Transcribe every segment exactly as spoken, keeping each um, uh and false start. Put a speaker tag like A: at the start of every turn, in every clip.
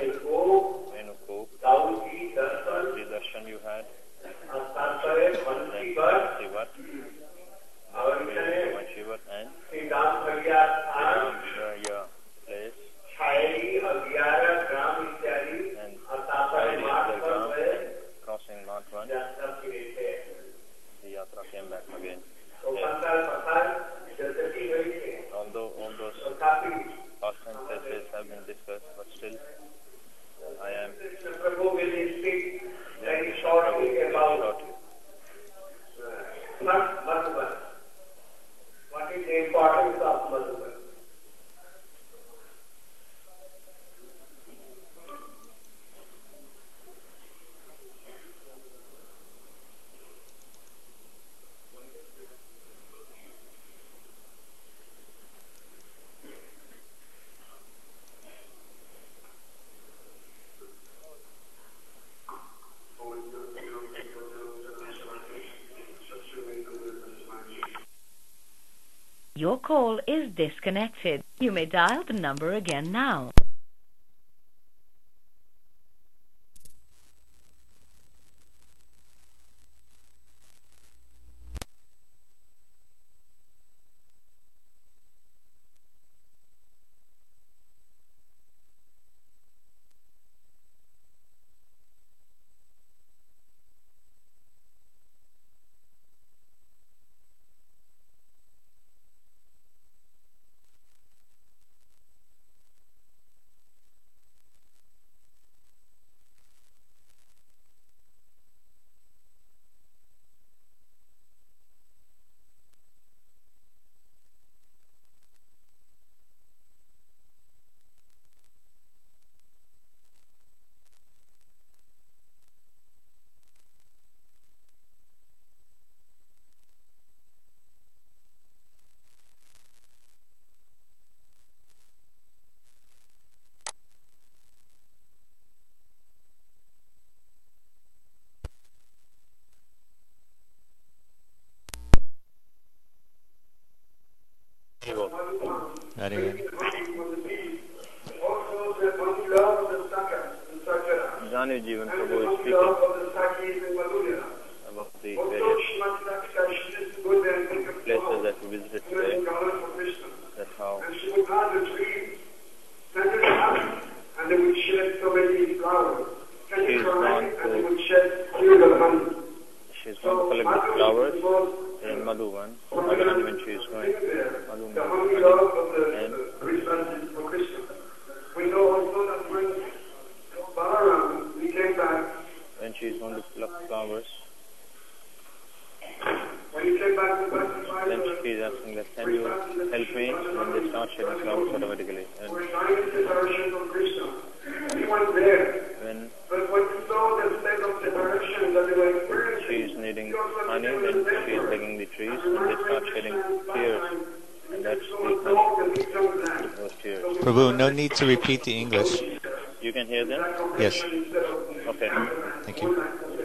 A: Venukop, Daudi Darshan you had, then Sivat, Shivat and Ram Raya place, and Chayri Dargam, crossing Mount One, the Yatra came back again. Yes. Although all those past and places have been discussed, but still I am
B: Prabhu will speak very
A: yeah,
B: shortly
A: Prabhu,
B: about
A: shortly.
B: uh, Madhuban. What is the importance of Madhuban?
C: Your call is disconnected. You may dial the number again now.
D: Very good.
A: Jani Jivan Prabhu is speaking about the various places that we visited today. That's how
B: and they would shed so many flowers.
A: she's gone
B: And they
A: to
B: would shed tears of honey.
A: she's gone to collect the flowers in Madhuvan. Again, when she is going Madhuvan,
B: The holy love of the
A: and
B: responses for Krishna. We know also that when Balaram, we came back,
A: when she is going to pluck flowers,
B: when he came back to Bhaktisiddhanta,
A: then she is asking that, can you help me? And they start shedding flowers automatically. And
B: we're trying to separation from Krishna. Everyone there.
A: when
B: But when you saw the state of separation that they were experiencing,
A: she is needing honey, then she is begging the trees, and they start shedding tears. And that's the honey, those tears.
D: Prabhu, no need to repeat the English.
A: You can hear them?
D: Yes.
A: Okay.
D: Thank you.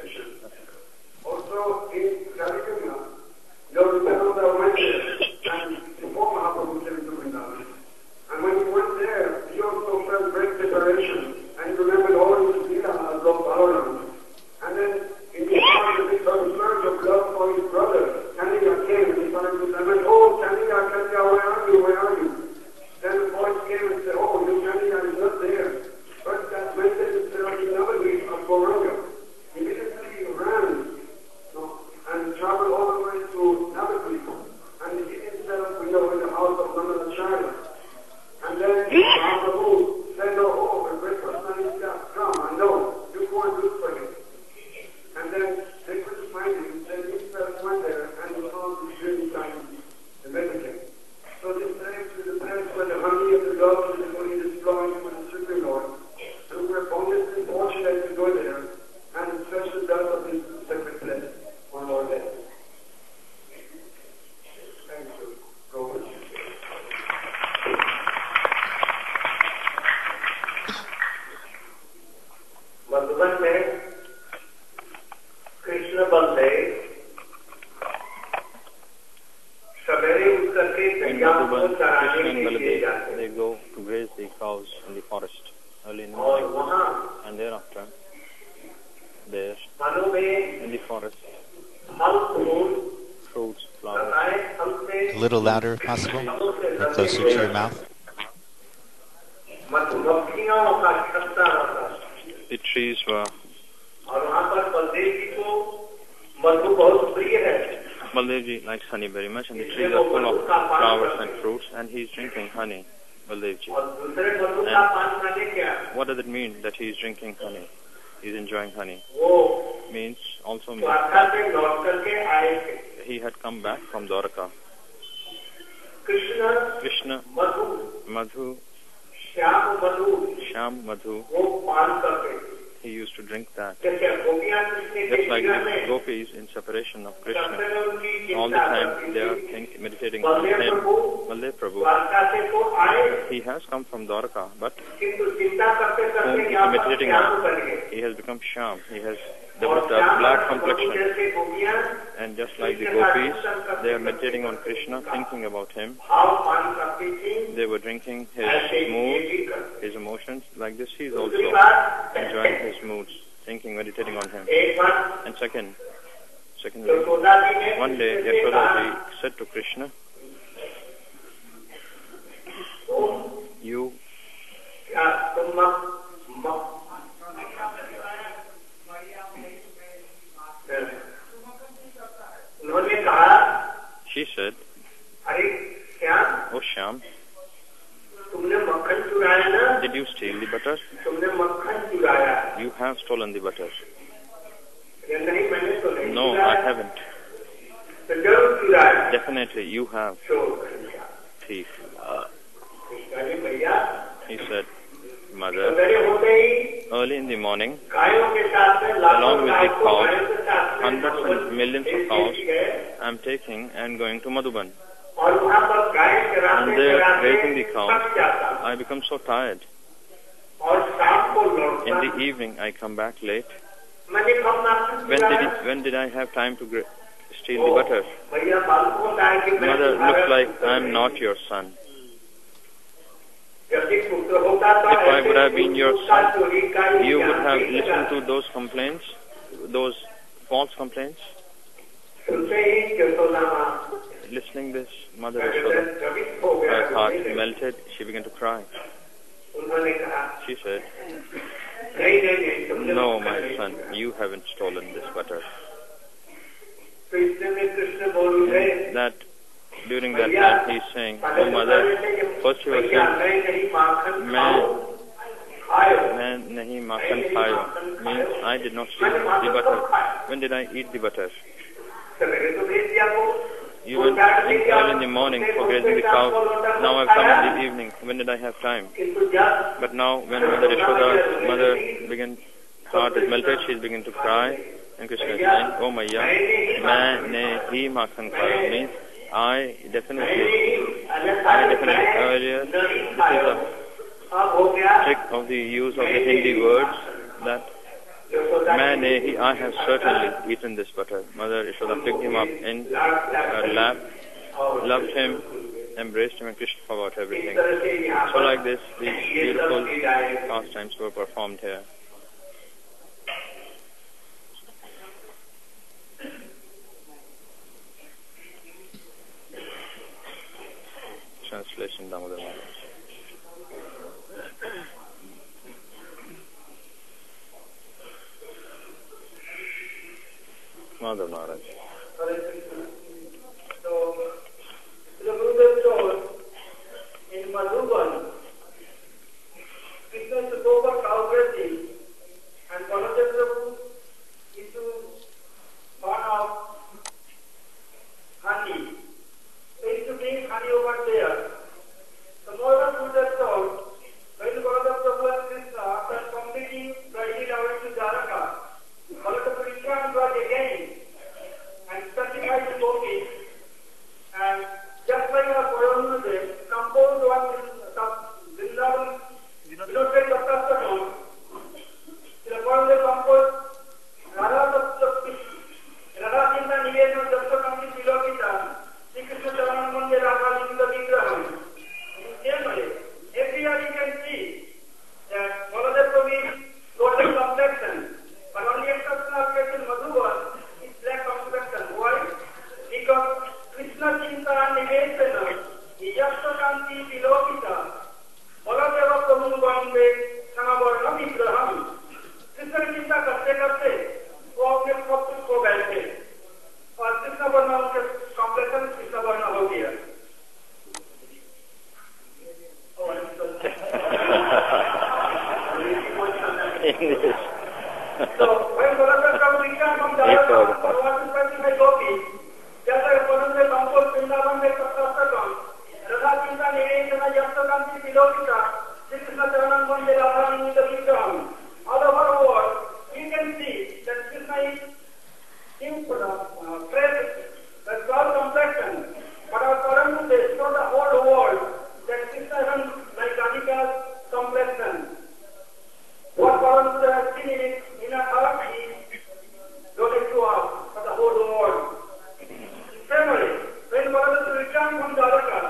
B: Also in Kalikuga, there was another went there, and before Mahaprabhu came to Vrindavan. And when he went there, he also felt great separation, and he remembered all his leelas of Balaram. And then in his heart, the big surge of love for his brother, Kaniga came, and he started to say, oh, Kaniga, Kaniga, where are you, where are you? Then the voice came and said, oh, your Kaniga is not there. But that message is there in Navadvip of Gauranga. Immediately he ran no, and traveled all the way to Navadvip. And he hid himself, you know, in the house of Nandacharya. And then Mahaprabhu said, oh, oh, a great personality has come. I know, you go and look for him. And then they couldn't find him. Then he himself went there and he found the dream time, the medicine. So this place is the place where the honey of the love is going to flowing for the Supreme Lord. And we're abundantly fortunate to go there.
A: And thereafter, there, in the forest, fruits, flowers.
D: A little louder, if possible, or closer to your mouth.
A: The trees were. Baldevji likes honey very much, and the trees are full of flowers and fruits, and he's drinking honey, Baldevji. And what does it mean that he's drinking honey? He's enjoying honey. Means, also means he had come back from Dwarka. Krishna, Madhu, Shyam, Madhu, he used to drink that. Just like the gopis in separation of Krishna, all the time they are think, meditating on him. Baldev Prabhu, he has come from Dwarka, but whom he is meditating on, he has become Shyam. He has developed a black complexion. And just like the gopis, they are meditating on Krishna, thinking about him. They were drinking his mood, his emotions. Like this, he is also enjoying his moods, thinking, meditating on him. And second, secondly, one day Yashoda ji said to Krishna, you she said, oh Shyam, did you steal the butter? You have stolen the butter. No, I haven't. Definitely, you have. Thief. He said, Mother, early in the morning, along with the cows, hundreds and millions of cows, I am taking and going to Madhuban. And there, raising the cows, I become so tired. In the evening, I come back late. When did, it, when did I have time to gra- steal the butter? Mother, looks like I am not your son. If I would have been your son, you would have listened to those complaints, those false complaints. Listening this, Mother Yashoda, her heart melted. She began to cry. She said, no, my son, you haven't stolen this butter. And that during that time he is saying, oh Mother, first he was saying, मैं मैं नहीं माखन खाया, means I did not steal the butter. When did I eat the butter? You went early in the morning for grazing the cow. Now I've come in the evening. When did I have time? But now when Mother Yashoda's mother began, heart is melted, she is beginning to cry. And Krishna is saying, oh Maya, मैं ने ही माखन खाया, means I definitely, I definitely earlier, this is a trick of the use of the Hindi words that मैंने, I have certainly eaten this butter. Mother Yashoda picked him up in her lap, loved him, embraced him, and Krishna forgot everything. So like this, these beautiful pastimes were performed here. Translation Damodar Maharaj. Madhav Maharaj.
B: So, the Gurudev told in Madhuban, Krishna is to go for cow grazing, and Baladev Prabhu is to burn out honey. They used to bring honey over there. The more the Gurudev told, when Baladev Prabhu and Krishna, after completing riding away to Dwaraka, Baladev Prabhu returned back again and specified the
A: English.
B: So when Baladev Prabhu returned from Dwarka, he was instructing my gopis. Just like Baladev composed Vrindavan में सप्तशतकम, Radha Chinta Nivedana Yaptakanti Tilokita, Shri Krishna Charanam Vande Radharani Vigraham. All over the world, you can see that Krishna is simple, uh, fresh, that's all complexion. But our Param says, not the whole world, that Krishna is like Radhika's complexion. What Param has seen in, in a heart is donated to us for the whole world. Similarly, when Baladev returned from Dwarka,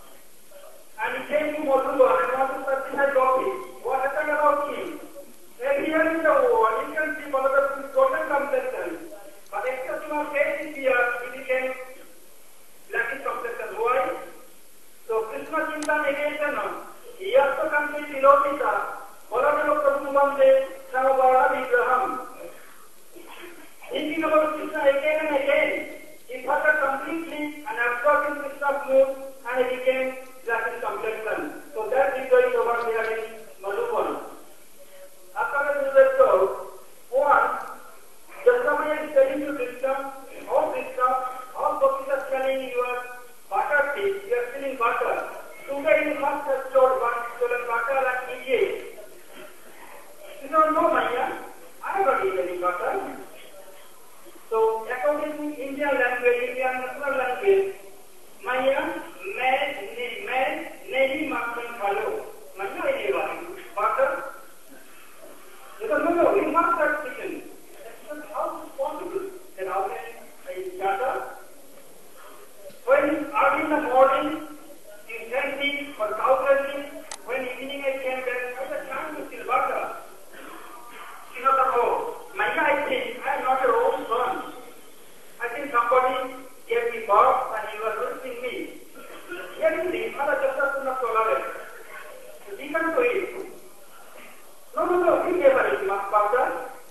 B: and he came to Madhuban and wanted to satisfy Gopi, what happened about him? Everywhere in the world, you can see Baladev's total complexion. But except for eight years, he became blackish complexion. Why? So Krishna Chinta Nivedana, Yastakanti Tilokita, Baladev Prabhu Vande Radharani Vigraham. Thinking about Krishna again and again, he forgot completely and absorbed in Krishna's mood and he became blackish complexion. So that is why over there in Madhuban. After the told, one, Jastamaya is telling you Krishna, oh Krishna, all books are selling your butter tea, you are selling butter. Today you must have stolen stolen butter and eaten. You don't know, Maya, I have not eaten any butter. So, according to Indian language, Indian national language, Maya, मैं मैं नहीं माखन खा लो, Maya is butter. Because no, no, we must have chicken. That's not how it's possible. Then how can I start up? When early in the morning, you send me for cow grazing. When evening I came back, I had time to steal butter. You know the road. Maya, I think, I am not your own son. I think somebody gave me birth and you are roasting me. Here you see, Mother Joseph is not tolerant. He can do it. No, no, no, he never is my father.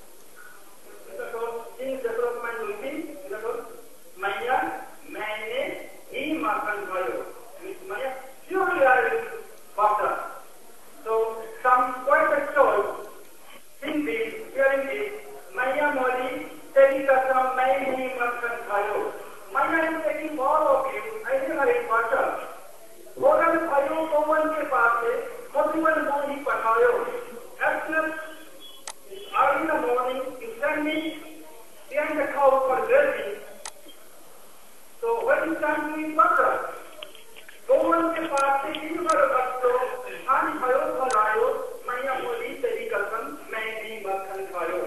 B: Things development will be, Maya, Maine, he Makan Vayo. Maya, surely I will father. So, some quite a choice, seeing this, hearing this, Maya Modi, taking us from Maine, he Makan Vayo. Maya is taking all of you, I never is father. Moral Vayo, no one can pass it, not even know he Patayo. As soon as early in the morning, you send me behind the cow for grazing. So when it's time to eat butter, no one can pass it, you got a butter, and Hayo Halayo, Maya Modi, Terikasan, Mani Makan Hayo.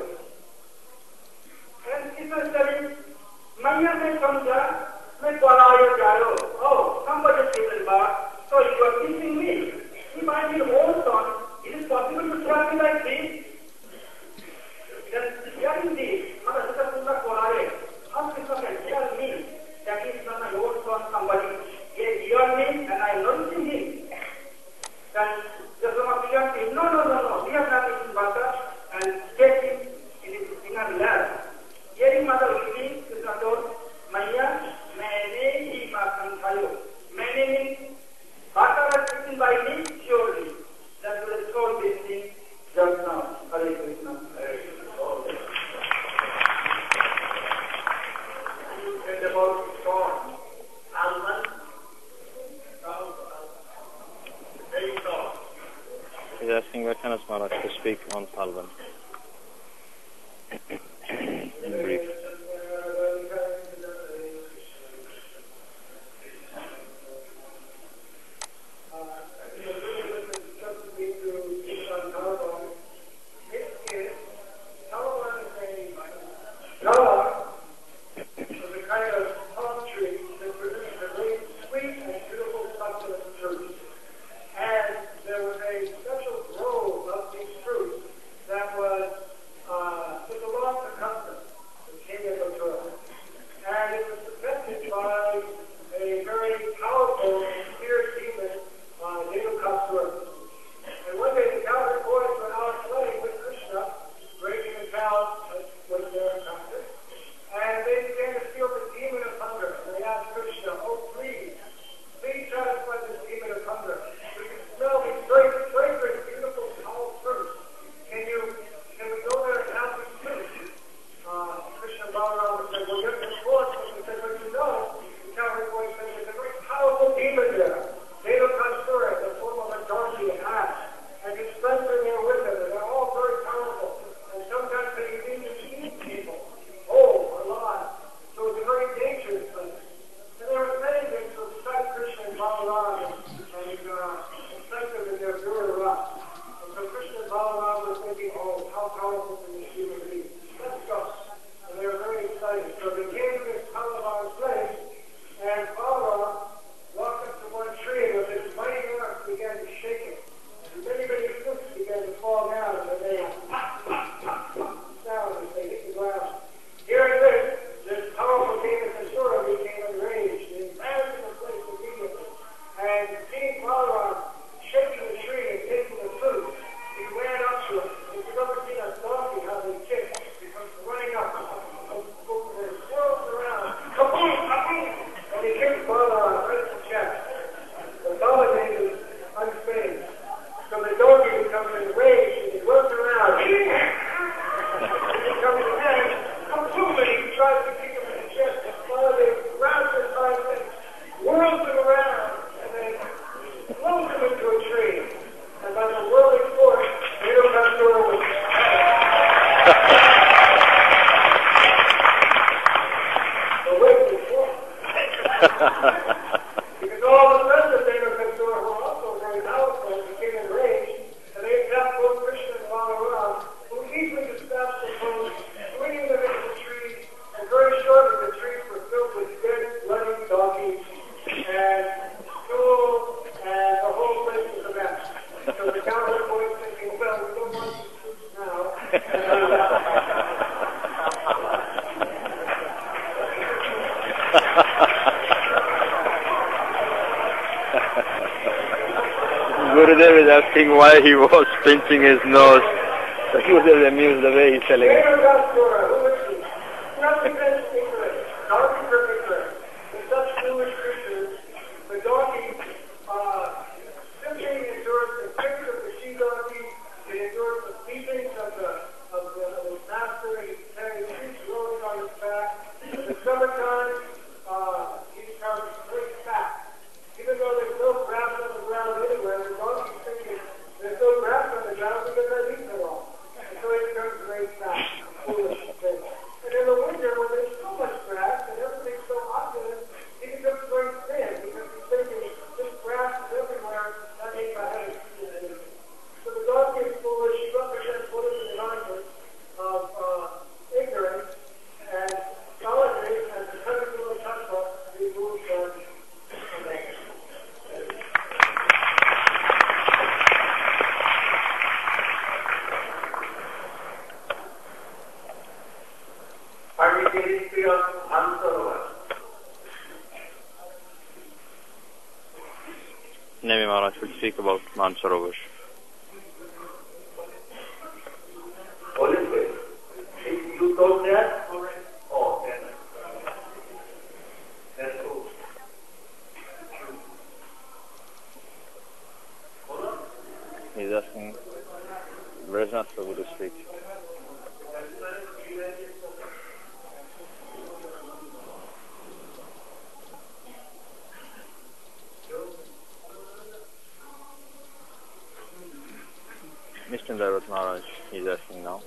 B: And if I say, Maya may come there, may Palayo Jaro. Oh, somebody came in back, so you are teaching me. If I am your own son, it is possible to tell me like this? Then hearing this, Mother Sita Korare, how Krishna can tell me that he is not my own son, somebody gave hear me and I am noticing him. Then Jasama began to say, no, no, no, no, we have not eaten butter and take him in his inner lap. Hearing Mother Vishnu, Krishna told, Maya, Maine hi makan khayo. Maine means butter is eaten by me, surely. That was told this thing just now. Hare Krishna. Hare Krishna. You said about corn. Almond. Very soft.
A: He's asking Vachanas Maharaj to speak on Palvan. In brief.
B: And there was a special grove of these fruits that was how powerful can the Shiva be? Let's go. And they were very excited. So they came to this Palavar's place, and Palara walked up to one tree, and with his mighty arms began to shake it. And many, many fruits began to fall down, and they pop, pop, pop, pop sound as they hit the ground. Hearing this, this powerful king of Kasura became enraged and ran to the place immediately. And seeing Palara shaking the tree and taking the fruit, he ran up to it. If you've ever seen a donkey, how they kick, he comes running up, and swirls around, kaboom, kaboom, and he kicks Palara right in the chest. The donkey is unfazed. So the donkey becomes enraged and he whirls around. He becomes mad, kaboom, and he tries to kick him in the chest. And Palara grabs his hind legs, whirls him around, and then throws him into a tree. And by the whirling force, Veerabhasura was the way before. Because all the rest of Veerabhasura were also very powerful and became enraged, and they attacked both Krishna and Balaram, who easily dispatched the foes, swinging them into the trees, and very shortly the trees were filled with dead, bloody donkeys, and stool, and the whole place was a mess. So the cowherd boys thinking, well, we don't want these troops now.
A: Gurudev is asking why he was pinching his nose. So he was amused the way he's telling it.
B: Veerabhasura, who is he? Nothing is ignorant. Donkeys are ignorant. In such foolish creatures, the donkey uh, simply endures the kicks of the she-donkey, it endures the beatings of the, of the, of the master, he carries huge loads on his back. In the summertime, uh, he becomes very fat. Even though there's no grass on the ground anywhere, the donkey's thinking there's no grass on the ground because I've eaten it all. And so he becomes very fat, foolish thing. And in the winter, when there's so much grass and everything's so opulent, he becomes very thin because he's thinking this grass is everywhere, that ain't my head. So the donkey is foolish, he represents what is the concept of uh, ignorance, and solitary as the Kavakula Tattva removes from there. Particularly history of Mansarovar.
A: Nemi Maharaj will speak about Mansarovar.
B: Holy you told that? Oh, then. That's cool.
A: He's asking Vrajnath Prabhu to speak. Mister Daivat Maharaj, he's asking now.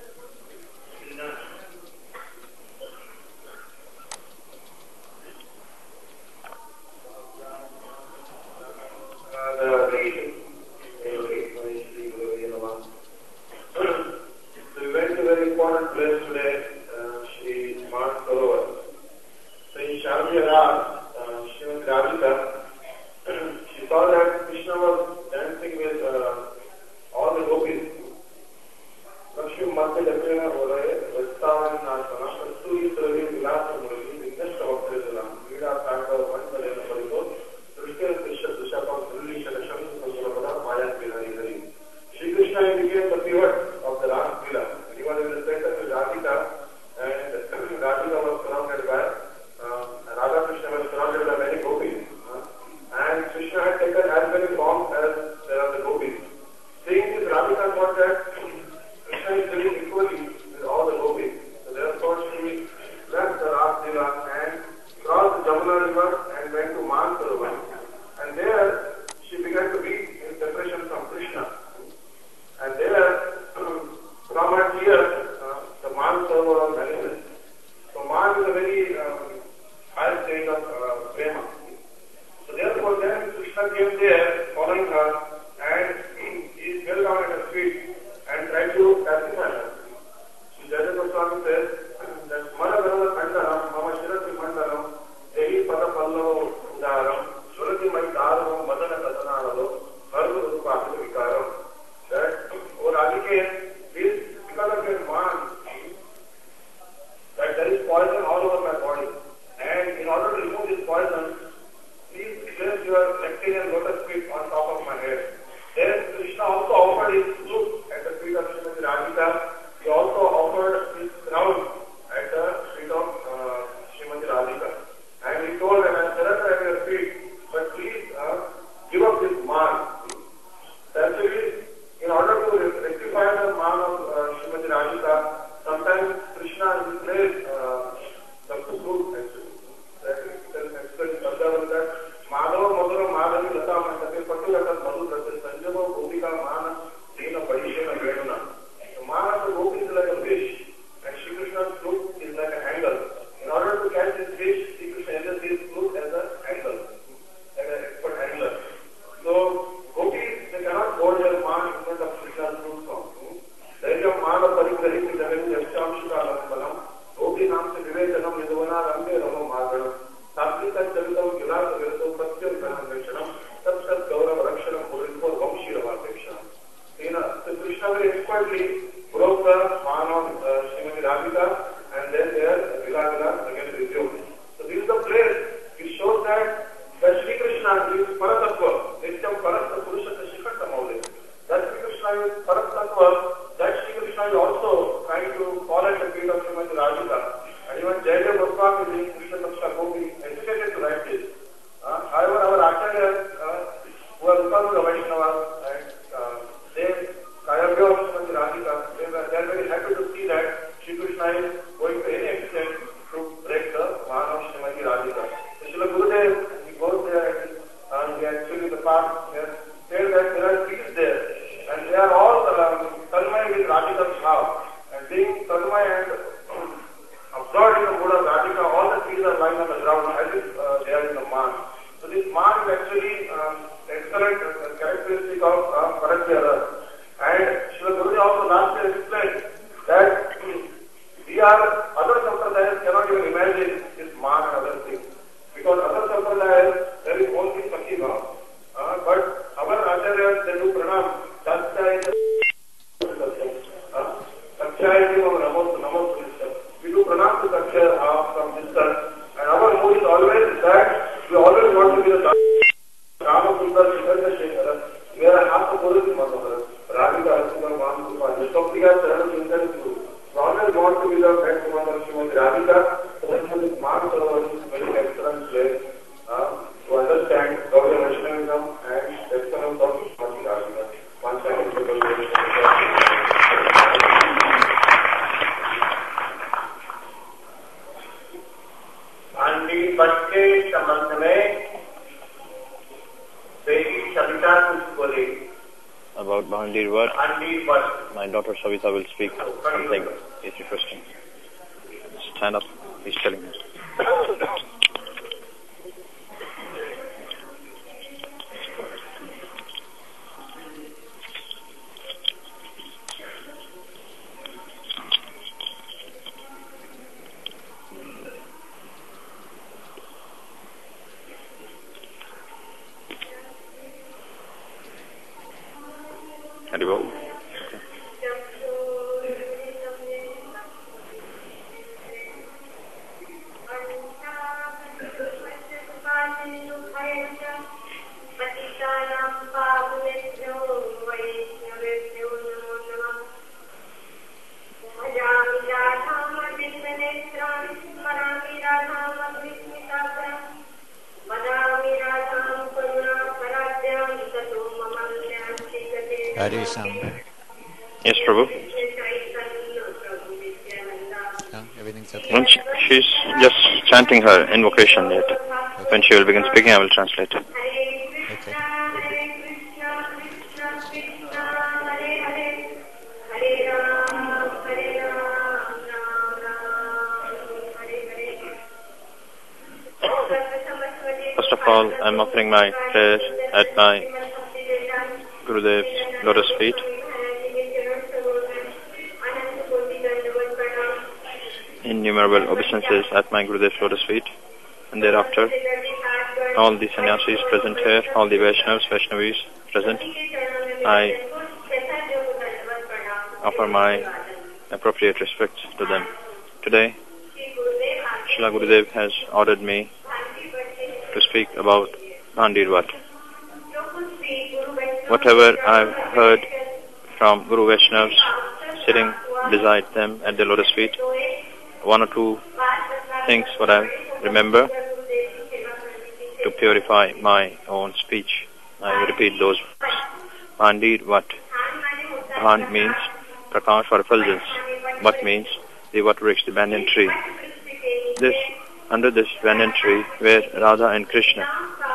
B: So we went to a very important place today, uh, Shri Mansarovar. So in Shamjara, uh, Srimati Radhika, she saw that Krishna was dancing with uh, all the gopis. Lakshmi Mate Dakrina Oraye, Vastavan Nasana, Suri Suri Vilasa Murali, Vignashta Vakrizalam, Vida Saka, Vansalena Pariko, Krishna Krishna Dushapam, Suri Shalasham, Sanjavada, Maya Vinari Hari. Shri Krishna became the pivot of the Ras Lila. He was in the center of Radhika, and Radhika was surrounded by, uh, Radha Krishna was surrounded by many gopis. Uh, and Krishna had taken as many forms as there are the gopis. Seeing this, Radhika thought that Krishna is living equally with all the gopis. So therefore she left the Ras Lila and crossed the Jamuna river and went to Mansarovar. And there she began to be in separation from Krishna. And there, from her tears, uh, the Mansarovar was manifest. So Man is a very um, high state of uh, prema. So therefore then Krishna came there, following her, and he fell down at her feet and tried to pacify her. to fall at the feet of Srimati Radhika. And even Jaydev Goswami, Krishna Taksha Gopi, hesitated to write this. Uh, however, our Acharyas, uh, who are Uttama Vaishnavas, and uh, they, Kayagya of Srimati Radhika, they were they are very happy to see that Shri Krishna is going to any extent to break the Mahan of Srimati Radhika. So Srila Gurudev, he goes there and he actually the past, they said that there are trees there, and they are all um, Tanmay with Radhika's house. And being Tanmay and absorbed in the mood of Radhika, all the trees are lying on the ground as if uh, they are in the man. So this man is actually um, excellent uh, characteristic of uh, Parakya. And Srila Gurudev also last year explained that we are, other sampradayas cannot even imagine this man and other things. Because other sampradayas, there is only Sakhi Bhav. Uh, but our acharyas, they do pranam. We do pranam to Sakshaya uh, from distance. And our mood is always that we always want to be the Rama Sundar Shikhar Shekhara. We are half the Guru Manohara. Radhika Asuma Mahamupani. The Soptika Sarana Sundar Guru. We always want to be the best Commander Srimati Radhika. So that this Mahan Sarovar is a very excellent place uh, to understand Gaudiya Vaishnavism and excellence of Srimati Radhika. One second.
E: भांडी मठ के संबंध में बेटी सविता कुछ बोले.
A: About Bhandir Wat,
E: भांडी मठ.
A: my daughter Savita will speak something. He's requesting. Stand up. He's telling us. Haribol. Yes, Prabhu.
D: No, everything's okay.
A: When she, she's just chanting her invocation yet. Okay. When she will begin speaking, I will translate it.
D: Okay.
A: First of all, I am offering my prayers at my Gurudev's lotus feet. Innumerable obeisances at my Gurudev's lotus feet. And thereafter, all the sannyasis present here, all the Vaishnavas, Vaishnavis present, I offer my appropriate respects to them. Today, Srila Gurudev has ordered me to speak about Bhandir Wat. Whatever I've heard from Guru Vaishnavas sitting beside them at their lotus feet, one or two things what I remember to purify my own speech. I repeat those words. Bhandir Wat. Bhan means Prakash or effulgence. Wat means the Wat Vriksha, the banyan tree. This, under this banyan tree, where Radha and Krishna,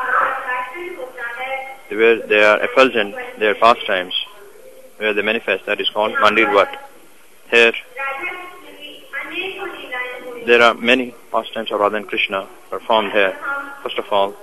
A: where they are effulgent, their pastimes, where they manifest, that is called Bhandir Wat. Here, there are many pastimes of Radha and Krishna performed here. First of all,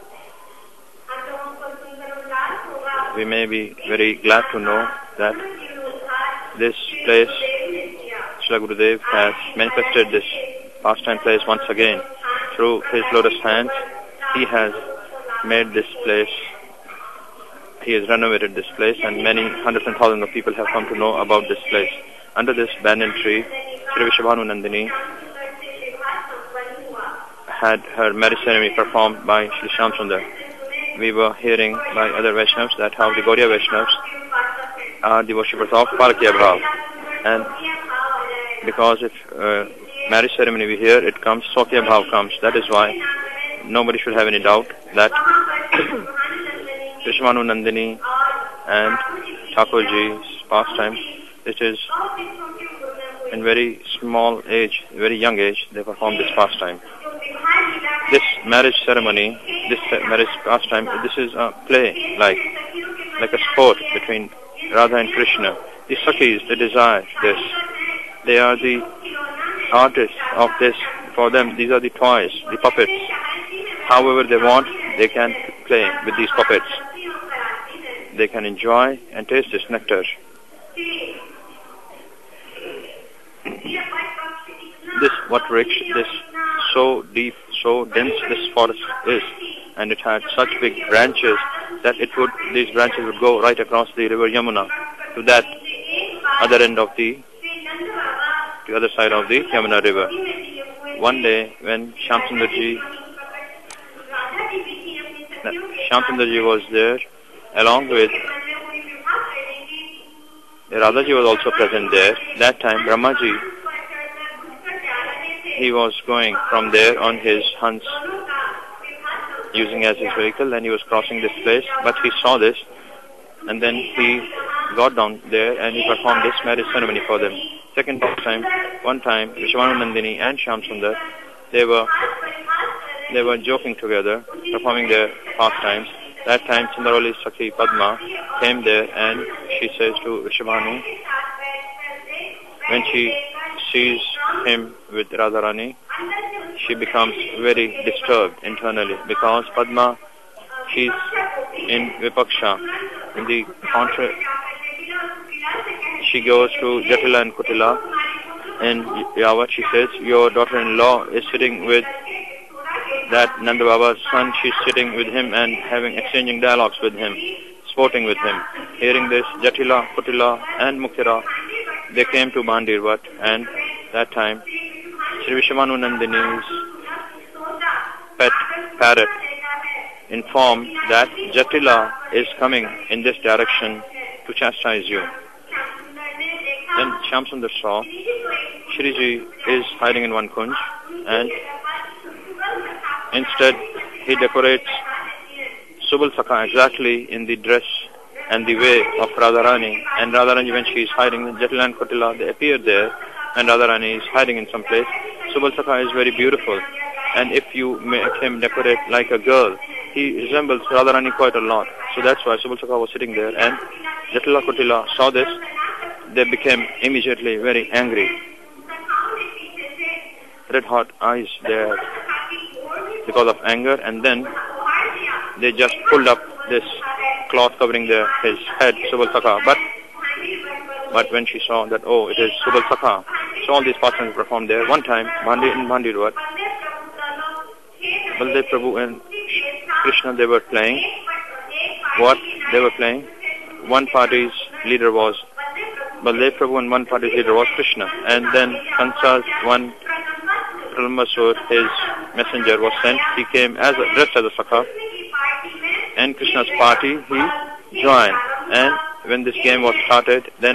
A: we may be very glad to know that this place, Srila Gurudev has manifested this pastime place once again. Through his lotus hands, he has made this place, he has renovated this place, and many hundreds and thousands of people have come to know about this place. Under this banyan tree, Sri Vishabhanu Nandini had her marriage ceremony performed by Sri Shyam Sundar. We were hearing by other Vaishnavas that how the Gaudiya Vaishnavas are the worshippers of Parakya Bhav. And because if uh, marriage ceremony we hear, it comes, Sokya Bhav comes. That is why nobody should have any doubt that Vishwanu Nandini and Thakurji's pastime, which is in very small age, very young age, they perform this pastime. This marriage ceremony, this marriage pastime, this is a play, like like a sport between Radha and Krishna. The Sakhis, they desire this. They are the artists of this. For them, these are the toys, the puppets. However they want, they can play with these puppets. They can enjoy and taste this nectar. This what rich, this so deep, so dense this forest is, and it had such big branches that it would, these branches would go right across the river Yamuna to that other end of the, the other side of the Yamuna river. One day when Shamsundarji, Shamsundarji was there, along with Radhaji was also present there. That time Brahmaji, he was going from there on his Hans, using as his vehicle, and he was crossing this place, but he saw this, and then he got down there and he performed this marriage ceremony for them. Second time, one time, Vishwanu Nandini and Shyam Sundar, they were they were joking together, performing their pastimes. That time, Chandravali's Sakhi Padma came there, and she says to Vishwanu, when she sees him with Radharani, she becomes very disturbed internally, because Padma, she's in Vipaksha, in the contrary. She goes to Jatila and Kutila, and Yavat, she says, your daughter-in-law is sitting with that Nanda Baba's son. She's sitting with him and having exchanging dialogues with him, sporting with him. Hearing this, Jatila, Kutila and Mukhira, they came to Bandirvat, and that time Sri Vishwanu Nandini's pet parrot informed that Jatila is coming in this direction to chastise you. Then Shyam Sundar saw Shriji is hiding in one kunj, and instead he decorates Subal Sakha exactly in the dress and the way of Radharani. And Radharani, when she is hiding, Jatila and Kutila, they appear there, and Radharani is hiding in some place. Subal Sakha is very beautiful, and if you make him decorate like a girl, he resembles Radharani quite a lot. So that's why Subal Sakha was sitting there, and Jatila Kutila saw this. They became immediately very angry. Red hot eyes there because of anger, and then they just pulled up this cloth covering their, his head, Subal Sakha. But but when she saw that, oh, it is Subal Sakha, so all these pastimes performed there. One time, Bandi, in Bandirvat, Baldev Prabhu and Krishna, they were playing. What they were playing? One party's leader was Baldev Prabhu, and one party's leader was Krishna. And then Kansa's one Pralambasur, his messenger, was sent. He came as a, dressed as a Sakha, and Krishna's party he joined. And when this game was started, then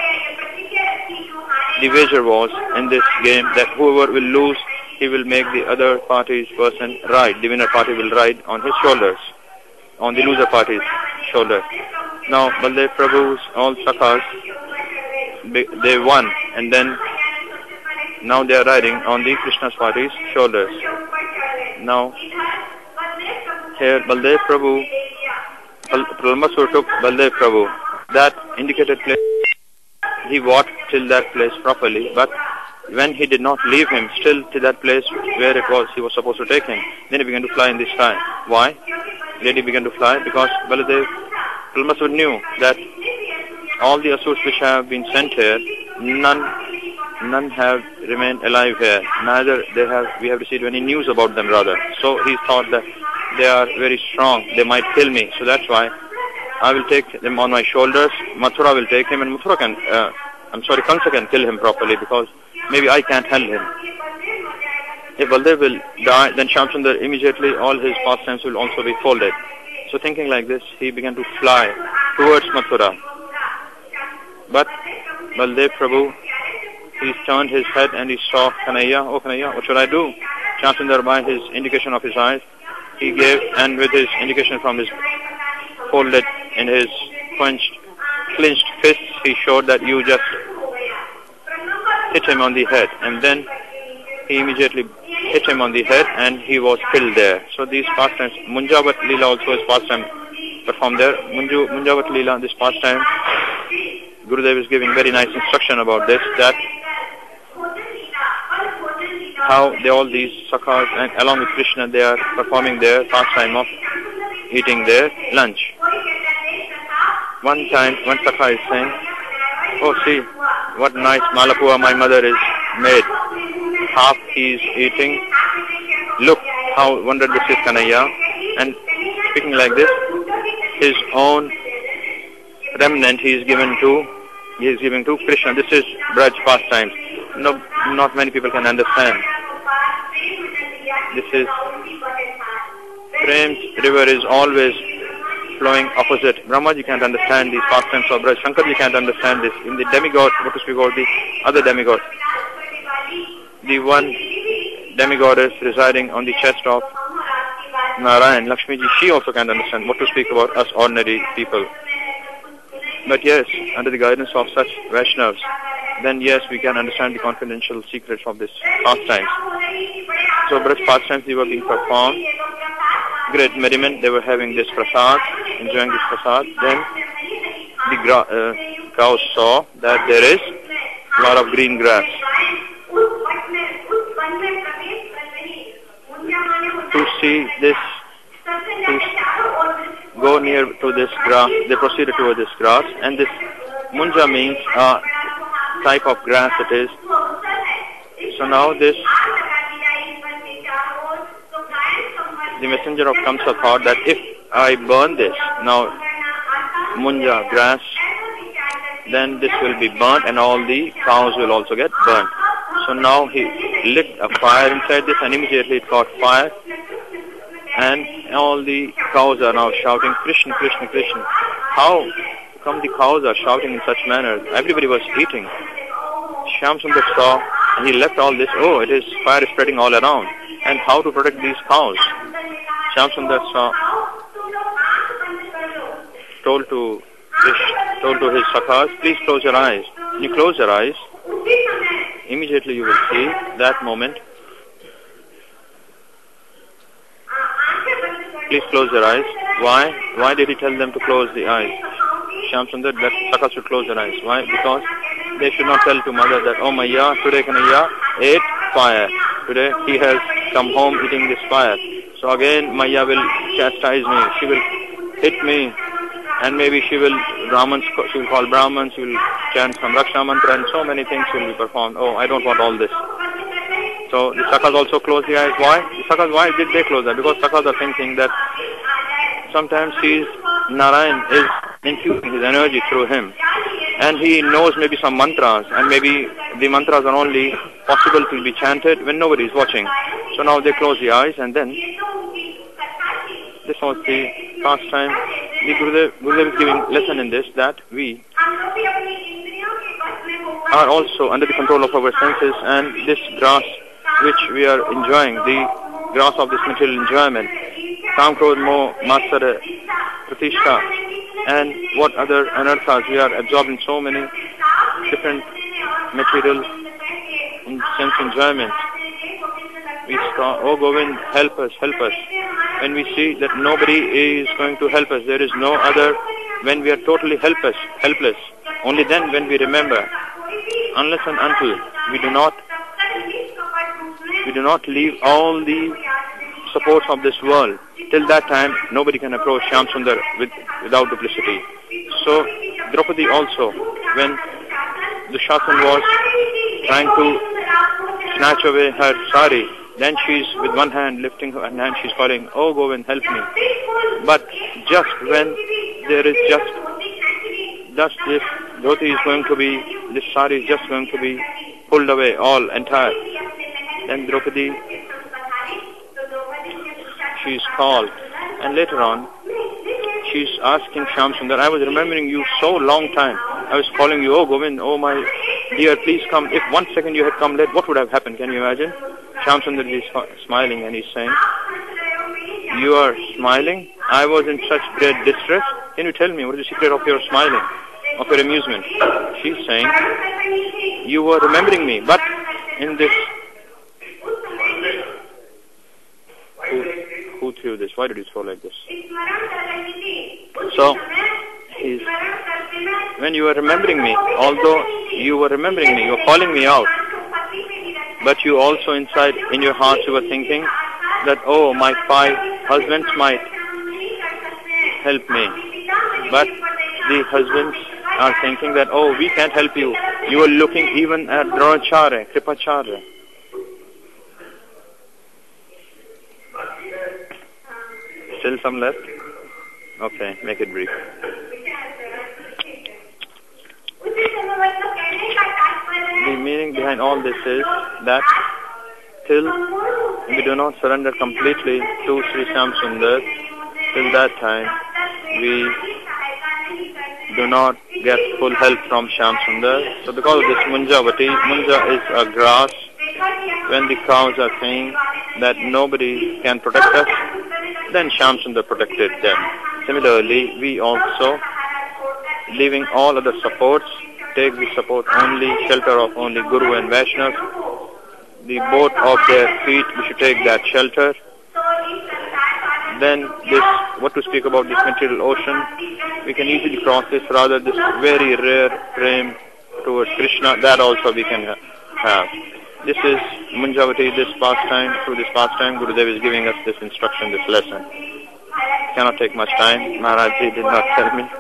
A: the wager was in this game that whoever will lose, he will make the other party's person ride. The winner party will ride on his shoulders, on the loser party's shoulder. Now Baldev Prabhu's all Sakhas, they won, and then now they are riding on the Krishna's party's shoulders. Now here Baldev Prabhu, Pralambasur took Baldev Prabhu. That indicated place, he walked till that place properly, but when he did not leave him still to that place where it was, he was supposed to take him, then he began to fly in the sky. Why did he begin to fly? Because Baladev, Pralambasur knew that all the asurs which have been sent here, none none have remained alive here. Neither they have we have received any news about them, rather. So he thought that they are very strong, they might kill me. So that's why I will take them on my shoulders. Mathura will take him, and Mathura can, uh, I'm sorry, Kansa can kill him properly, because maybe I can't handle him. If Baldev will die, then Shyam Sundar immediately all his pastimes will also be folded. So thinking like this, he began to fly towards Mathura. But Baldev Prabhu, he turned his head and he saw Kanhaiya. Oh Kanhaiya, what should I do? Shyamsundar, by his indication of his eyes, he gave, and with his indication from his folded in his clenched, clenched fists, he showed that you just hit him on the head, and then he immediately hit him on the head and he was killed there. So these pastimes, Munjavat Leela also is pastime performed there. Munju, Munjavat Leela, this pastime, Gurudev is giving very nice instruction about this, that how they, all these sakhas and along with Krishna, they are performing their pastime of eating their lunch. One time, one sakha is saying, oh see, what nice malapua my mother is made. Half he is eating. Look how wonderful this is, Kanhaiya. And speaking like this, his own remnant he is given to, he is giving to Krishna. This is Braj pastimes. No, not many people can understand. This is, Prem's river is always flowing opposite. Brahmaji can't understand these pastimes of Braj. Shankarji can't understand this. In the demigod, what to speak about the other demigod, the one demigoddess residing on the chest of Narayan, Lakshmiji, she also can't understand what to speak about us ordinary people. But yes, under the guidance of such Vaishnavas, then yes, we can understand the confidential secrets of this pastimes. So Braj pastimes, they were being performed. Great merriment, they were having this prasad, enjoying this prasad. Then the gra uh, cows saw that there is a lot of green grass. To see this, to go near to this grass, they proceeded toward this grass, and this munja means a type of grass it is. So now this, the messenger of Kamsa thought that if I burn this, now munja, grass, then this will be burnt and all the cows will also get burnt. So now he lit a fire inside this and immediately it caught fire. And all the cows are now shouting, Krishna, Krishna, Krishna. How come the cows are shouting in such manner? Everybody was eating. Shyamsundar saw and he left all this. Oh, it is fire is spreading all around. And how to protect these cows? Shyamsundar saw, told to Krishna, told to his sakhas, please close your eyes. When you close your eyes, immediately you will see that moment. Please close your eyes. Why? Why did he tell them to close the eyes? Shyamsundar, that sakhas should close their eyes. Why? Because they should not tell to mother that, oh Maya, today Kanhaiya ate fire. Today he has come home eating this fire. So again Maya will chastise me. She will hit me. And maybe she will, Brahmans, she will call Brahmans, she will chant some Raksha mantra and so many things will be performed. Oh, I don't want all this. So the sakhas also close the eyes. Why? The sakhas, why did they close that? Because sakhas are thinking that sometimes he is, Narayan is infusing his energy through him. And he knows maybe some mantras, and maybe the mantras are only possible to be chanted when nobody is watching. So now they close the eyes, and then this was the pastime. The Gurudev, Gurudev is giving lesson in this, that we are also under the control of our senses, and this grass which we are enjoying, the grass of this material enjoyment, Kam, Krodh, Moh, Matsarya, Pratishtha, and what other anarthas, we are absorbed in so many different material in sense enjoyments. We saw, oh Govind, help us, help us. When we see that nobody is going to help us, there is no other, when we are totally helpless, helpless, only then when we remember, unless and until we do not, we do not leave all the supports of this world, till that time nobody can approach Shyamsundar with, without duplicity. So Draupadi also, when Dushasana was trying to snatch away her sari, then she's with one hand lifting her hand, she's calling, oh Govind, help me. But just when there is just, just this dhoti is going to be, this sari is just going to be pulled away, all entire. Then Draupadi, she's called, and later on, she's asking Shyamsundar, I was remembering you so long time. I was calling you, oh Govind, oh my dear, please come. If one second you had come late, what would have happened? Can you imagine? Shyam Sundar is smiling and he's saying, you are smiling? I was in such great distress. Can you tell me what is the secret of your smiling, of your amusement? She's saying, you were remembering me, but in this... Who, who threw this? Why did you throw like this? So, he's, when you were remembering me, although you were remembering me, you were calling me out, but you also inside, in your heart, you were thinking that, oh, my five husbands might help me. But the husbands are thinking that, oh, we can't help you. You are looking even at Dronacharya, Kripacharya. Still some left? Okay, make it brief. The meaning behind all this is that till we do not surrender completely to Sri Shyam Sundar, till that time we do not get full help from Shyam Sundar. So because of this Munjavati, Munja is a grass. When the cows are saying that nobody can protect us, then Shyam Sundar protected them. Similarly, we also, leaving all other supports, take the support only, shelter of only Guru and Vaishnav. The boat of their feet, we should take that shelter. Then this, what to speak about this material ocean, we can easily cross this, rather this very rare prem towards Krishna, that also we can have. This is Munjavati, this pastime. Through this pastime, Gurudev is giving us this instruction, this lesson. Cannot take much time. Maharajji did not tell me.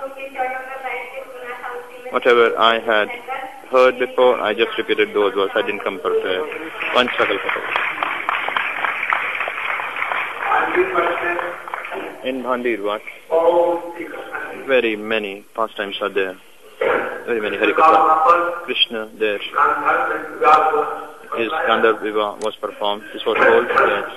A: Whatever I had heard before, I just repeated those words. I didn't come prepared. Panchakal Pata. In Bhandir Wat, very many pastimes are there. Very many Harikatha. Krishna there. His Gandharva Vivaha was performed. This was told that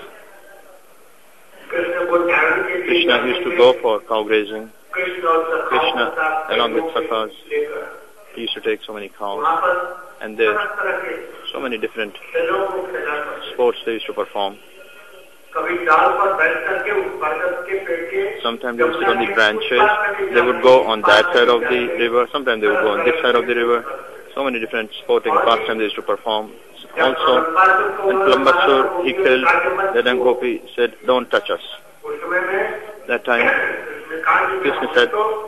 A: Krishna used to go for cow grazing. Krishna, along with Sakhas, he used to take so many cows. And there, so many different sports they used to perform. Sometimes they would sit on the branches. They would go on that side of the river. Sometimes they would go on this side of the river. So many different sporting pastimes they used to perform. Also, when Plambasur he killed, the young Gopi said, don't touch us. That time, Krishna said,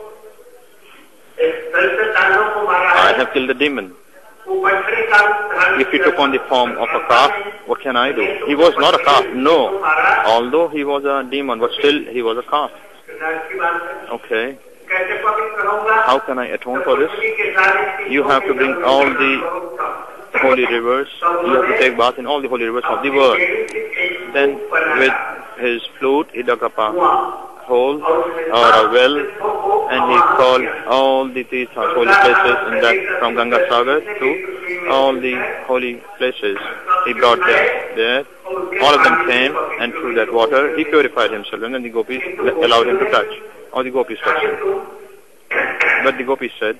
A: I have killed the demon. If he took on the form of a calf, what can I do? He was not a calf, no. Although he was a demon, but still he was a calf. Okay. How can I atone for this? You have to bring all the holy rivers. You have to take bath in all the holy rivers of the world. Then with his flute, he dug up a hole or a well, and he called all the tirthas, holy places in that, from Ganga Sagar to all the holy places. He brought them there. All of them came, and through that water he purified himself, and then the gopis allowed him to touch. Or the gopis touched him. But the gopis said,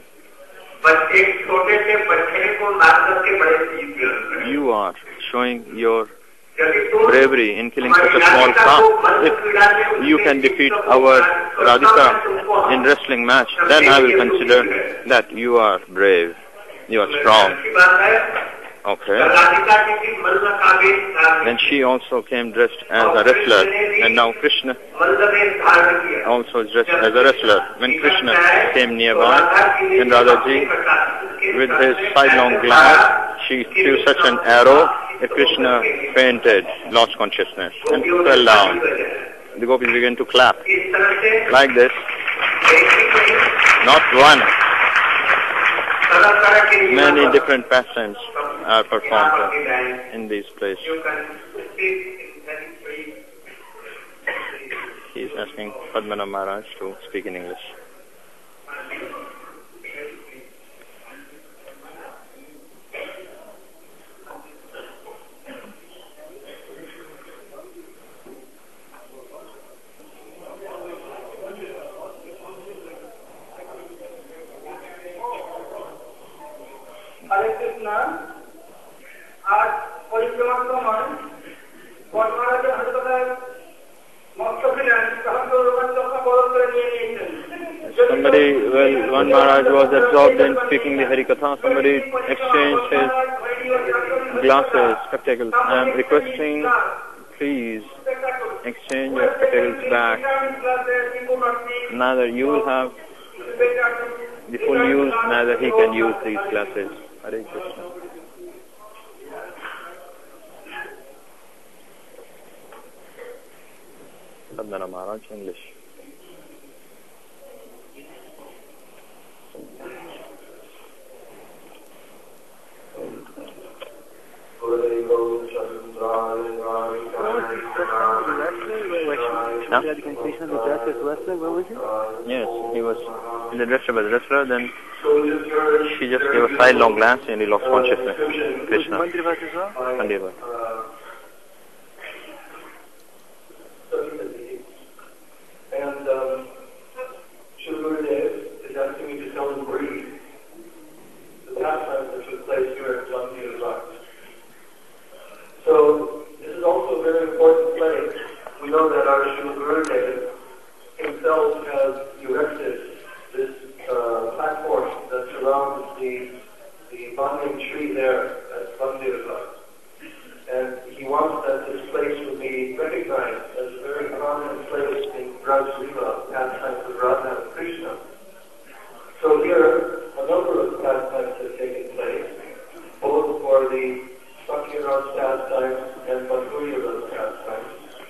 A: you are showing your bravery in killing such a small calf. If you can defeat our Radhika in wrestling match, then I will consider that you are brave, you are strong. Okay. Then she also came dressed as a wrestler, and now Krishna also is dressed as a wrestler. When Krishna came nearby, and Radhaji, with his sidelong glance, she threw such an arrow that Krishna fainted, lost consciousness, and fell down. The gopis began to clap like this. Not one. Many different pastimes are performed in these places. He is asking Padmanabh Maharaj to speak in English.
B: Hare Krishna.
A: Somebody, well, one Maharaj was absorbed in speaking the Harikatha. Somebody exchanged his glasses, spectacles. I am requesting, please exchange your spectacles back. Neither you will have the full use, neither he can use these glasses. Hare Krishna. Sadhana Maharaj, English. Huh?
F: The completion of the dress as wrestler, where was it?
A: Yes, he was in the dress as a wrestler, then she just gave a sidelong glance and he lost consciousness. Krishna.
F: Mandirvat as well?
A: Mandirvat.
B: And um, Srila Gurudev is asking me to tell him brief the pastimes that took place here at Jamdira Rock. So this is also a very important place. We know that our Srila Gurudev himself has erected this uh, platform that surrounds the the banyan tree there at Jamdira Rock. And he wants that this place would be recognized as a very prominent place in Braj Lila, pastimes of Radha and Krishna. So here, a number of pastimes have taken place, both for the Sakyaraj pastimes and Madhurya pastimes.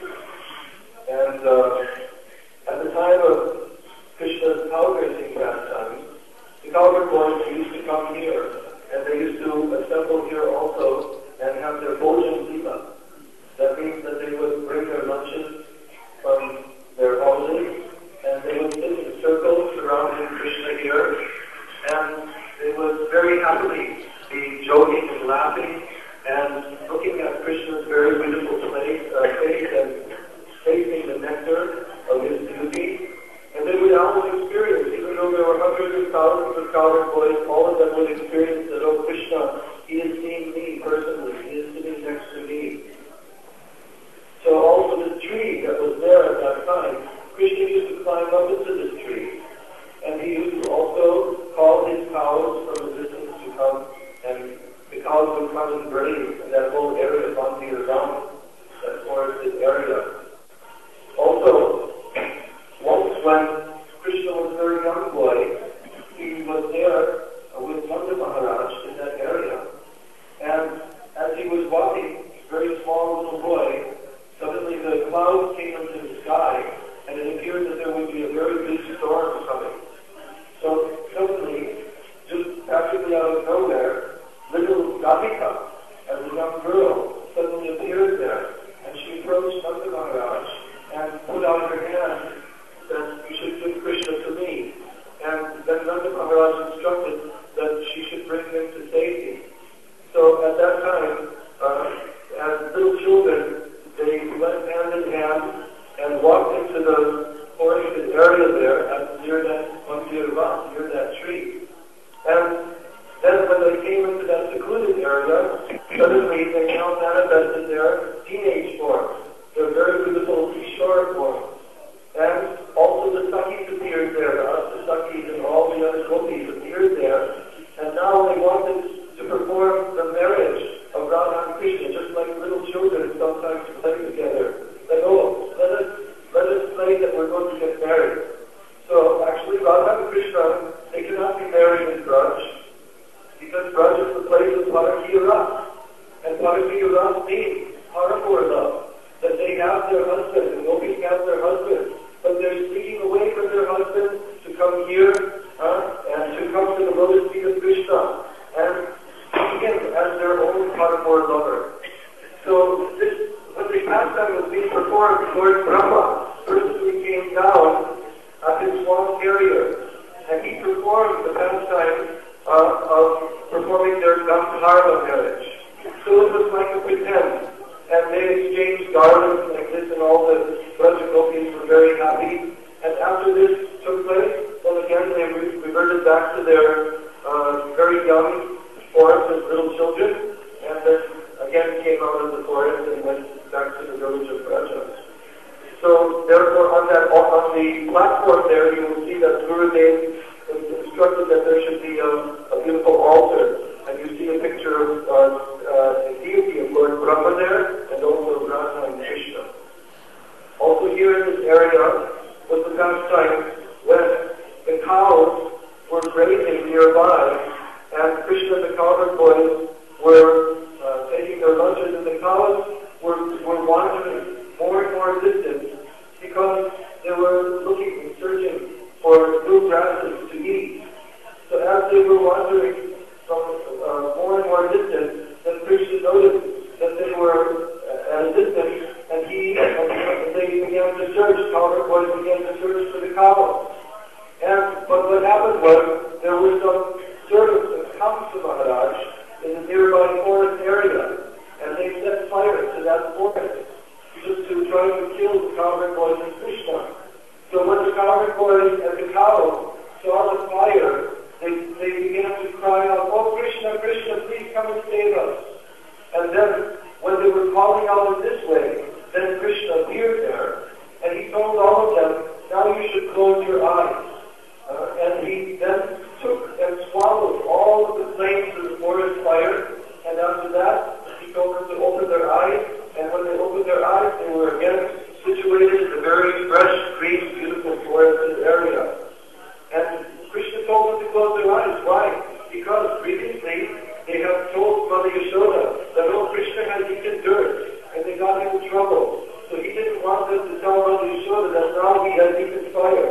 B: And uh, at the time of Krishna's cow racing pastimes, the cowherd boys used to come here, and they used to assemble here also and have their Bhojan Lila. That means that they would bring their lunches from their houses, and they would sit in a circle surrounding Krishna here, and they would very happily be joking and laughing and looking at Krishna's very beautiful face, uh, face and tasting the nectar of his beauty. And they would always experience, even though there were hundreds of thousands of cowherd boys, all of them would experience that, oh, Krishna, he is seeing me personally, he is sitting next to me. So also this tree that was there at that time, Krishna used to climb up into this tree. And he used to also call his cows from a distance to come, and the cows would come and graze in that whole area of Bandira Ram, that forested area. Also, once when Krishna was a very young boy, he was there with Nanda Maharaj in that area. And as he was walking, a very small little boy, suddenly the clouds came into the sky, and it appeared that there would be a very big storm coming. So suddenly, just practically out of nowhere, little Radhika, as a young girl, suddenly appeared there, and she approached Nanda Maharaj and put out her hand, said, "You should give Krishna to me." And then Nanda Maharaj instructed that she should bring him to safety. So at that time, uh, as little children, they went hand in hand and walked into the forested area there at, near that Mandirva, near that tree. And then when they came into that secluded area, suddenly they now manifested their teenage forms, their very beautiful Kishore forms. And also the Sakis appeared there, the Asta Sakis and all the other gopis appeared there. And now they wanted to perform the marriage of Radha and Krishna, just like little children sometimes play together. Like, oh, let us, let us play that we're going to get married. So actually Radha and Krishna, they cannot be married in Braj, because Braj is the place of Parakiya Ras. And Parakiya Ras means Paramur love, that they have their husbands, and gopis have their husbands, but they're sneaking away from their husbands to come here uh, and to come to the lotus feet of Krishna and see him as their own Paramur lover. So this, when the pastime was being performed, Lord Brahma personally came down at his swan carrier, and he performed the pastime uh, of performing their Gandharva marriage. So it was like a pretend. And they exchanged garlands like this, and all the Braja gopis were very happy. And after this took place, then again they re- reverted back to their uh, very young forms as little children, and then again came out of the forest and went back to the village of Braja. So therefore, on that on the platform there, you will see that Gurudev instructed that there should be a, a beautiful altar, and you see a picture of uh, uh, a deity of Lord Brahma there, and also Radha and Krishna. Also here in this area was the pastime when the cows were grazing nearby, and Krishna and the cowherd boys were uh, taking their lunches, and the cows were, were wandering more and more distant because they were looking and searching for new grasses to eat. So as they were wandering from uh, more and more distance, then Krishna noticed that they were at a distance, and he and they began to search. Cowherd boys began to search for the cows. And but what happened was there were some servants of Kamsa Maharaj in the nearby forest area, and they set fire to that forest just to try to kill the cowherd boys and Krishna. So when the cowherd boys and the cows saw the fire, they, they began to cry out, "Oh Krishna, Krishna, please come and save us." And then when they were calling out in this way, then Krishna appeared there, and he told all of them, "Now you should close your eyes." Uh, and he then took and swallowed all of the flames of the forest fire, and after that, he told them to open their eyes, and when they opened their eyes, they were again situated in a very fresh, green, beautiful forested area. And Krishna told them to close their eyes. Why? Because previously, they have told Mother Yashoda that, oh, Krishna had eaten dirt, and they got into trouble. So he didn't want them to tell Mother Yashoda that now he had eaten fire.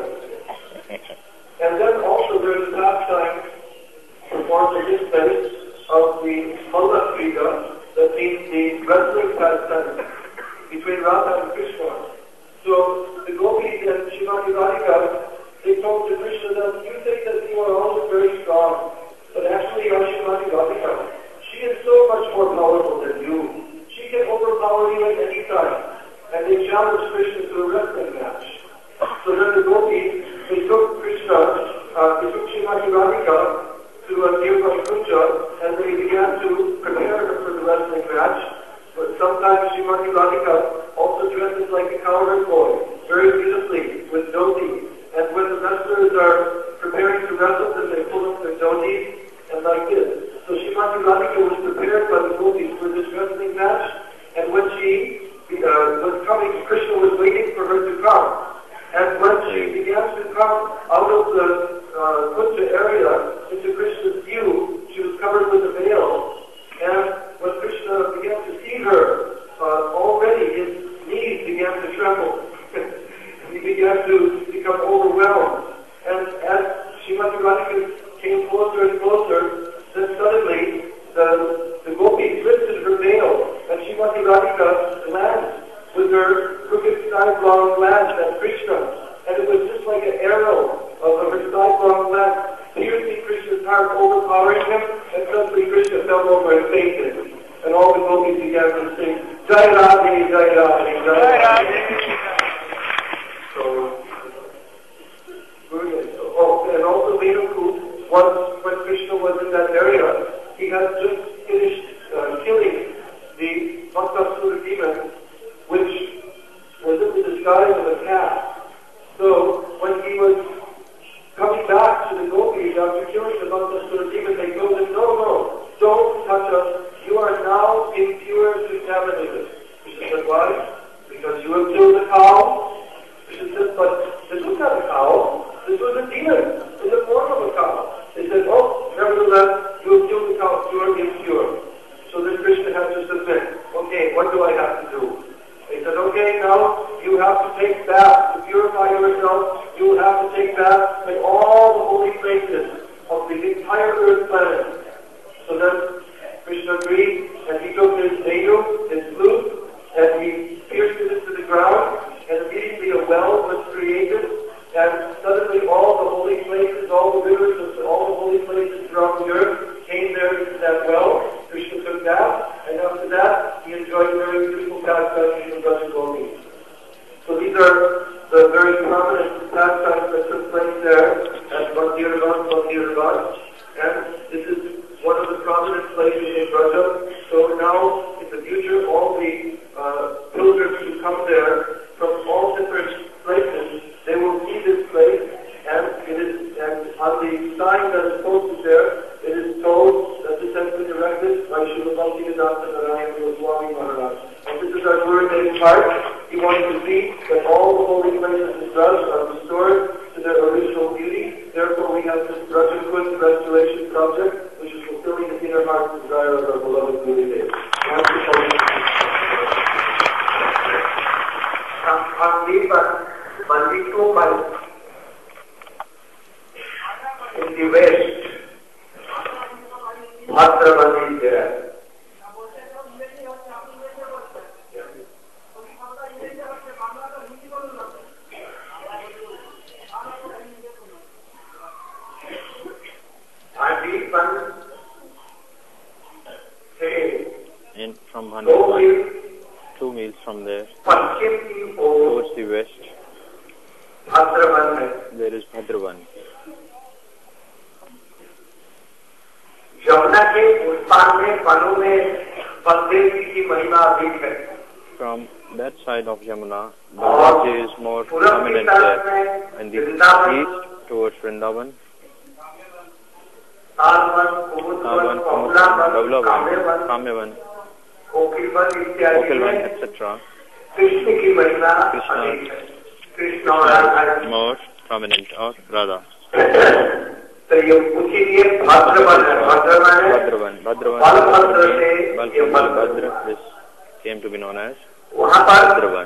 B: And then also there is a pastime performed in this place of the Malla Kriya, that means the wrestling pastime between Radha and Krishna. So the gopis and Srimati Radhika, they told to Krishna that you think that you are also very strong, but actually you are Srimati Radhika. She is so much more powerful than you. She can overpower you at any time. And they challenged Krishna to a wrestling match. So then the gopis, they took Krishna, uh, they took Srimati Radhika to a nearby kunja, and they began to prepare her for the wrestling match. But sometimes Srimati Radhika also dresses like a cowherd boy, very beautifully, with dhotis. And when the wrestlers are preparing to wrestle them, they pull up their dhotis, and like this. So Srimati Radhika was prepared by the gopis for this wrestling match, and when she uh, was coming, Krishna was waiting for her to come. And when she began to come out of the uh, kunja area into Krishna's view, she was covered with a veil. And when Krishna began to see her, uh, already his knees began to tremble. He began to become overwhelmed. And as Srimati Radhika came closer and closer, then suddenly the, the gopis lifted her veil, and Srimati Radhika glanced with her crooked sidelong glance at Krishna, and it was just like an arrow of her sidelong glance piercing Krishna's heart, overpowering him, and suddenly Krishna fell over and fainted. And all the gopis began to sing, Jai Radhe, Jai Radhe, Jai Radhe. So, oh, and also Venuku, once when Krishna was in that area, he had just finished uh, killing the Bhaktasura demon, which was in the disguise of a cat. So when he was coming back to the gopis after killing the Bhaktasura demon, they told him, no, no, don't touch us. You are now impure and contaminated. Krishna said, why? Because you have killed a cow. Krishna said, but this was not a cow. This was a demon in the form of a cow. They said, oh, nevertheless, you have killed the cow. You are impure. So then Krishna had to submit. Okay, what do I have to do? They said, okay, now you have to take bath. To purify yourself, you will have to take bath in all the holy places of the entire earth planet. So then Krishna agreed, and he took his Venu, his flute, and he pierced it into the ground, and immediately a well was created, and suddenly all the holy places, all the rivers of all the holy places throughout the earth came there into that well. Krishna took that, and after that, heart. He wanted to see that all the holy places and drugs are restored to their original beauty. Therefore, we have this Rajaput Restoration Project, which is fulfilling the inner heart desire of our beloved Guru Dev. In the West, Bhadravan is there.
A: In from Bhandavan, two meals from there, towards the west, there is Bhadravan. From that side of Yamuna, Balaji is more prominent there. In the east, towards Vrindavan, Savan, Bavlavan, Kamyavan, Kokilvan, et cetera. Krishna, Krishna is more prominent, or Radha. Bhadravan, Bhadravan, Balbhadra, this came to be known as Bhadravan.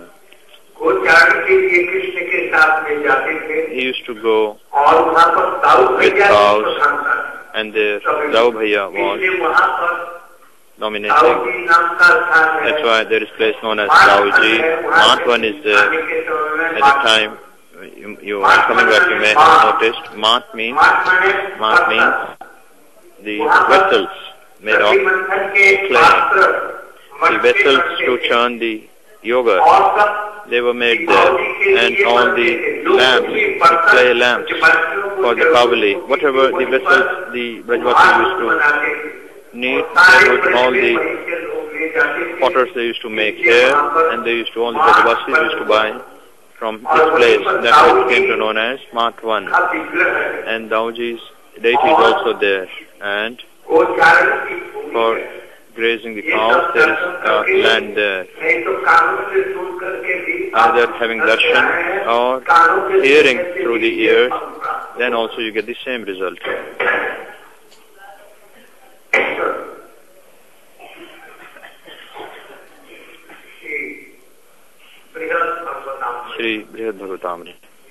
A: He used to go with cows, and the Rao Bhaiya was dominating. That's why there is a place known as Raoji. Matwan is there. At the time you, you are coming back, you may have noticed Mat means Mat means the vessels made of clay. The vessels to churn the yogurt, they were made there, and all the lamps, the clay lamps for the Kavali, whatever the vessels the Brajvasi used to need, they would all the potters they used to make here, and they used to, all the Brajvasis used to buy from this place. That's what came to known as Matwan. And Dauji's deity is also there, and for grazing the cows, there is uh, land there. Either having darshan or hearing through the ears, then also you get the same result. Shri Brihad Bhagavatamrita.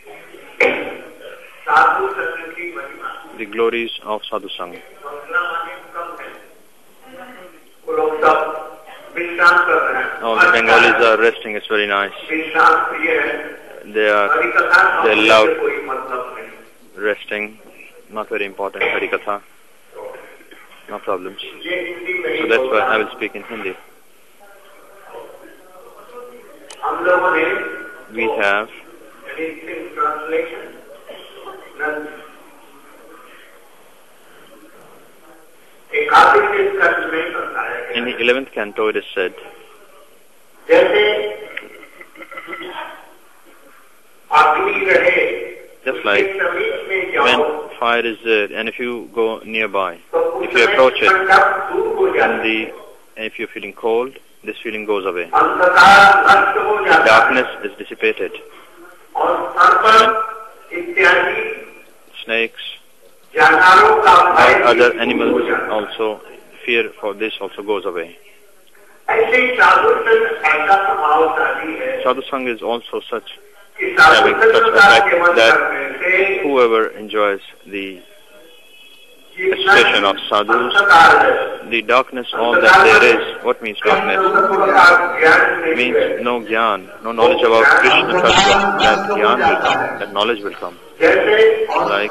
A: The glories of Sadhu Sangha. All the Bengalis are resting, it's very nice. They are, they love resting, not very important, Harikatha, no problems. So that's why I will speak in Hindi. We have in the eleventh canto it is said, just like when fire is there, and if you go nearby, if you approach it, and the and if you're feeling cold, this feeling goes away. The darkness is dissipated. And snakes or other animals also, fear for this also goes away. Sadhu Sangha is also such, having such effect that whoever enjoys the association of sadhus, the darkness, all that there is. What means darkness? It means no gyan, no knowledge about Krishna Tattva. That gyan will come, that knowledge will come. Like,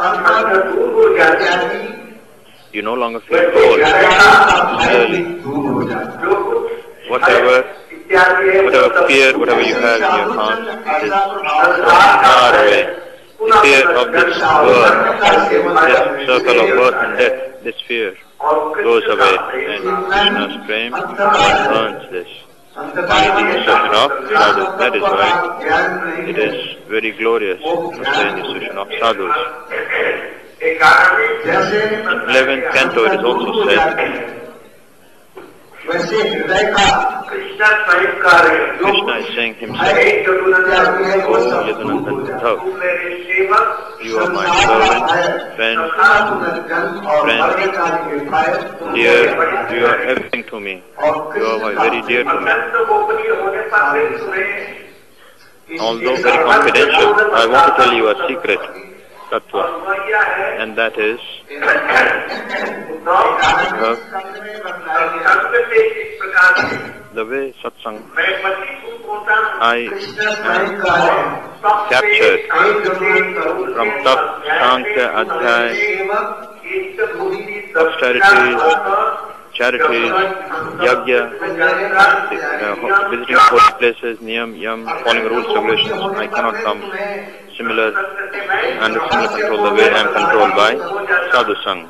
A: you no longer feel cold. Clearly, whatever, whatever fear, whatever you have in your heart, it is far away. The fear of this birth, this circle of birth and death, this fear goes away, and Krishna's prema burns this. The association of sadhus. That is why it is very glorious to say the association of sadhus. In eleventh canto it is also said,
E: Krishna
A: is saying himself, O Yadunandan Uddhav, you are my servant, friend, friend, dear, you are everything to me. You are very dear to me. Although very confidential, I want to tell you a secret, Tattva, and that is, uh, the way satsang, I am captured from Tap, Sankhya, Adhyay, austerities, charities, yagya, uh, visiting holy places, niyam, yam, following rules, regulations. I cannot come similar under similar control the way I am controlled by sadhu sang.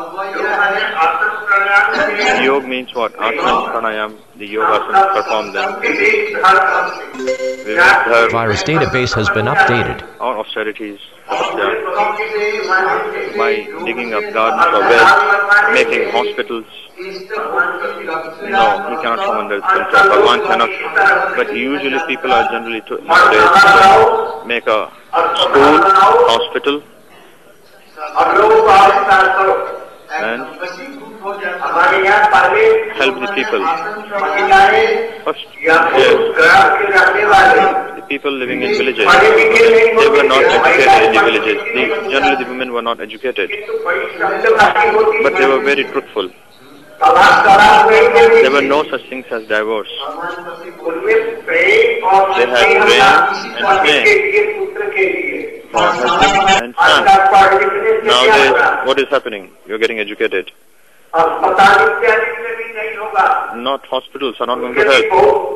A: Yoga means what? Asana, pranayam, the yogasana, perform them.
G: Virus database has been updated.
A: Our austerities, by digging up gardens for wealth, making hospitals. No, he cannot come under his control. Bhagavan cannot. But usually people are generally to nowadays to make a school, hospital, and help the people. First, yes, the people living in villages, they were not educated in the villages. The, generally the women were not educated, but they were very truthful. There were no such things as divorce. They had praying and snake for husband and son. Nowadays, what is happening? You are getting educated. Not hospitals are not going to help.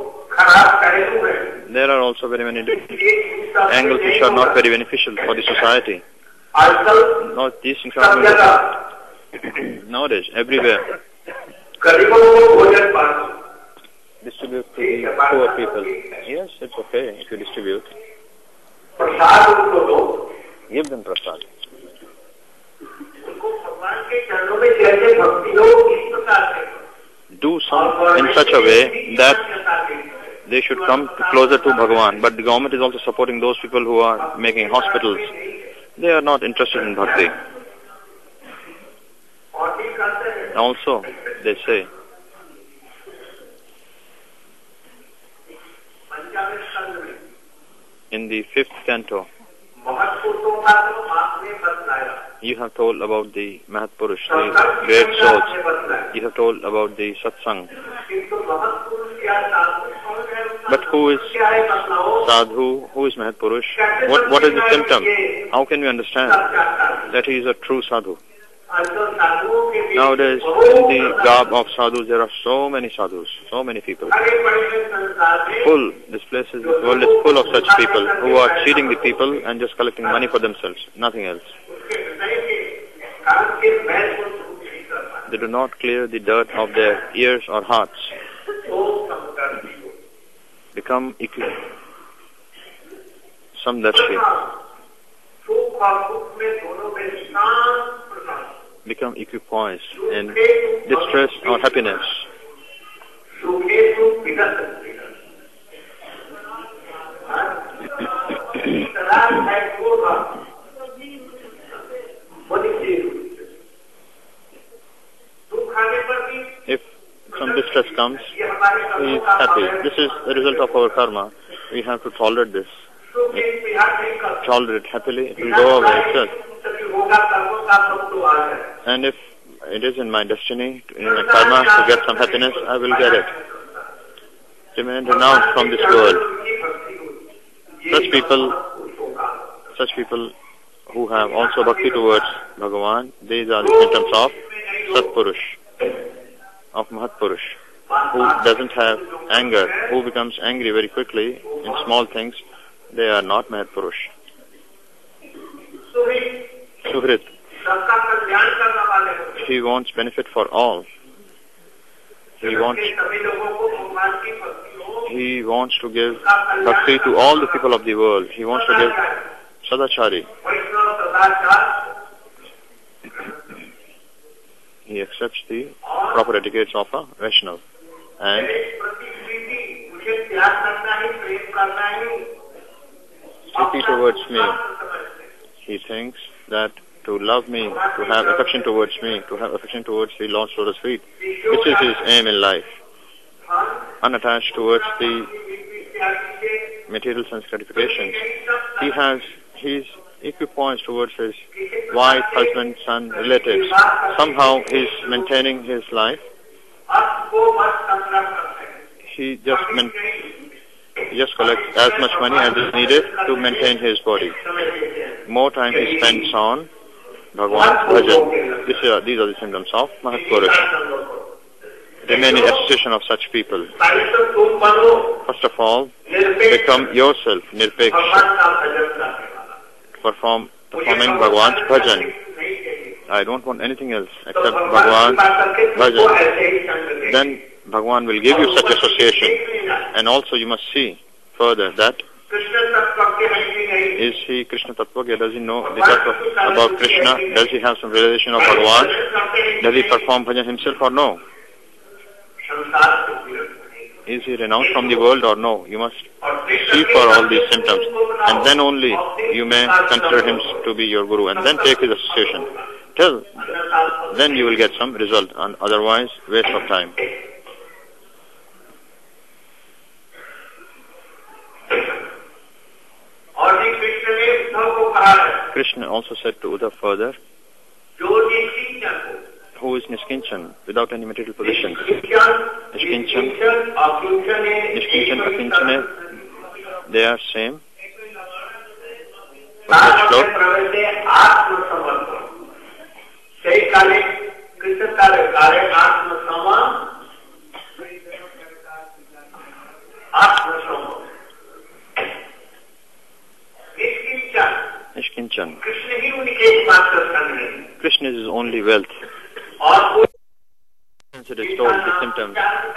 A: There are also very many angles which are not very beneficial for the society. No, these things are not going to help. Nowadays, everywhere. Distribute to the poor people. Yes, it's okay if you distribute. Give them prasad. Do some in such a way that they should come closer to Bhagavan. But the government is also supporting those people who are making hospitals. They are not interested in bhakti. Also, they say, in the fifth canto, you have told about the Mahatpurush, the great souls. You have told about the Satsang. But who is Sadhu? Who is Mahatpurush? What, what is the symptom? How can we understand that he is a true Sadhu? Nowadays, in the garb of sadhus, there are so many sadhus, so many people. Full, this place is, this world is full of such people who are cheating the people and just collecting money for themselves, nothing else. They do not clear the dirt of their ears or hearts. Become equi- samdarshi. Become equipoised in distress or happiness. If some distress comes, he is happy. This is the result of our karma. We have to tolerate this. If tolerate happily, it will go away itself. And if it is in my destiny, in my karma, to get some happiness, I will get it. Remain renounced from this world. Such people, such people who have also bhakti towards Bhagavan, these are the symptoms of Satpurush, of Mahatpurush, who doesn't have anger, who becomes angry very quickly in small things. They are not Mahatpurush. Suhrit. He wants benefit for all. He wants, he wants to give bhakti to all the people of the world. He wants to give sadachari. He accepts the proper etiquettes of a Vaishnava. and strictly towards me. He thinks that to love me, to have affection towards me, to have affection towards the Lord's lotus feet, this is his aim in life. Unattached towards the material sense gratifications, he has his equipoise towards his wife, husband, son, relatives. Somehow he is maintaining his life. He just man- he just collects as much money as is needed to maintain his body. More time he spends on Bhagwan's bhajan. This are, these are the symptoms of Mahatpurush. Remain in association of such people. First of all, become yourself nirpeksha. Perform, performing Bhagwan's bhajan. I don't want anything else except Bhagwan's bhajan. Then Bhagwan will give you such association. And also you must see further that is he Krishna Tattvagya? Does he know the tattva about Krishna? Does he have some realization of Bhagwan? Does he perform bhajan himself or no? Is he renounced from the world or no? You must see for all these symptoms, and then only you may consider him to be your guru, and then take his association. Till then you will get some result, and otherwise waste of time. Krishna also said to Uddhav further, who is Niskinchan, without any material possession. Niskinchan, Niskinchan, Akinchane, they are same. What's that Niskinchan. Krishna is his only wealth. Since it is told the symptoms,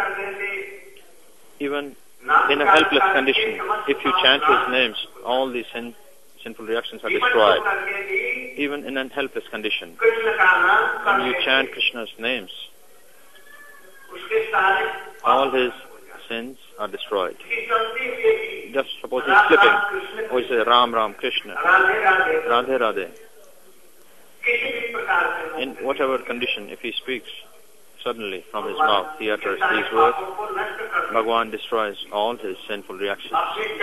A: even in a helpless condition, if you chant his names, all these sin, sinful reactions are destroyed. Even in a helpless condition, when you chant Krishna's names, all his sins are destroyed. Just suppose he's slipping, or he says Ram Ram Krishna, Radhe Radhe. In whatever condition, if he speaks suddenly from his mouth, he utters these words, Bhagwan destroys all his sinful reactions.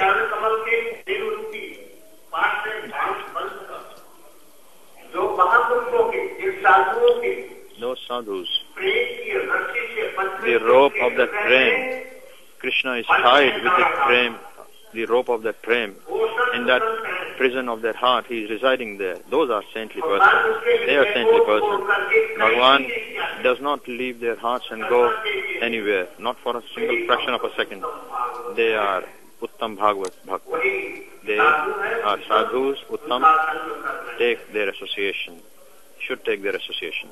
A: Those sadhus, the rope of that prem, Krishna is tied with the prem, the rope of that prem. In that prison of their heart, he is residing there. Those are saintly persons. They are saintly persons. Bhagwan does not leave their hearts and go anywhere, not for a single fraction of a second. They are Uttam Bhagavat Bhakta. They are sadhus, Uttam. Take their association. Should take their association.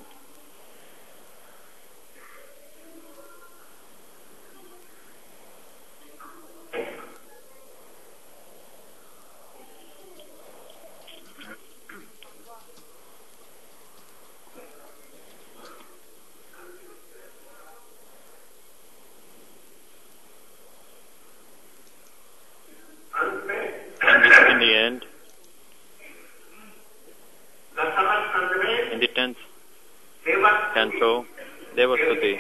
A: In the end, in the tenth canto, Devastuti,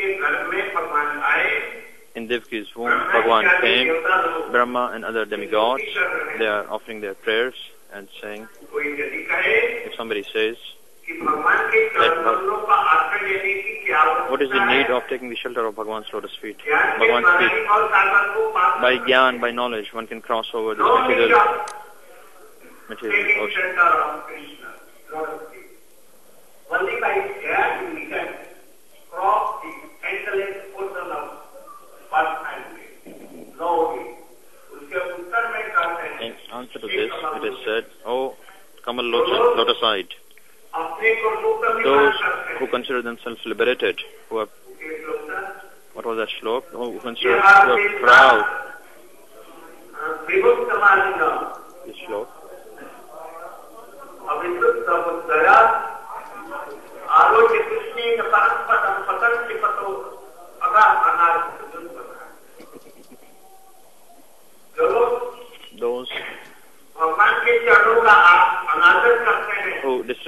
A: in Devki's womb, Bhagwan came, Brahma and other demigods, they are offering their prayers and saying, if somebody says, that, what is the need of taking the shelter of Bhagwan's lotus feet? Bhagwan's feet. By jnana, by knowledge, one can cross over this material, material ocean.
B: Only by that we can cross the endless ocean of birth and death. No way.
A: In answer to this, it is said, O Kamal Lochan, lotus-eyed, those who consider themselves liberated, who are, what was that shlok? Who consider, who are proud. This shlok.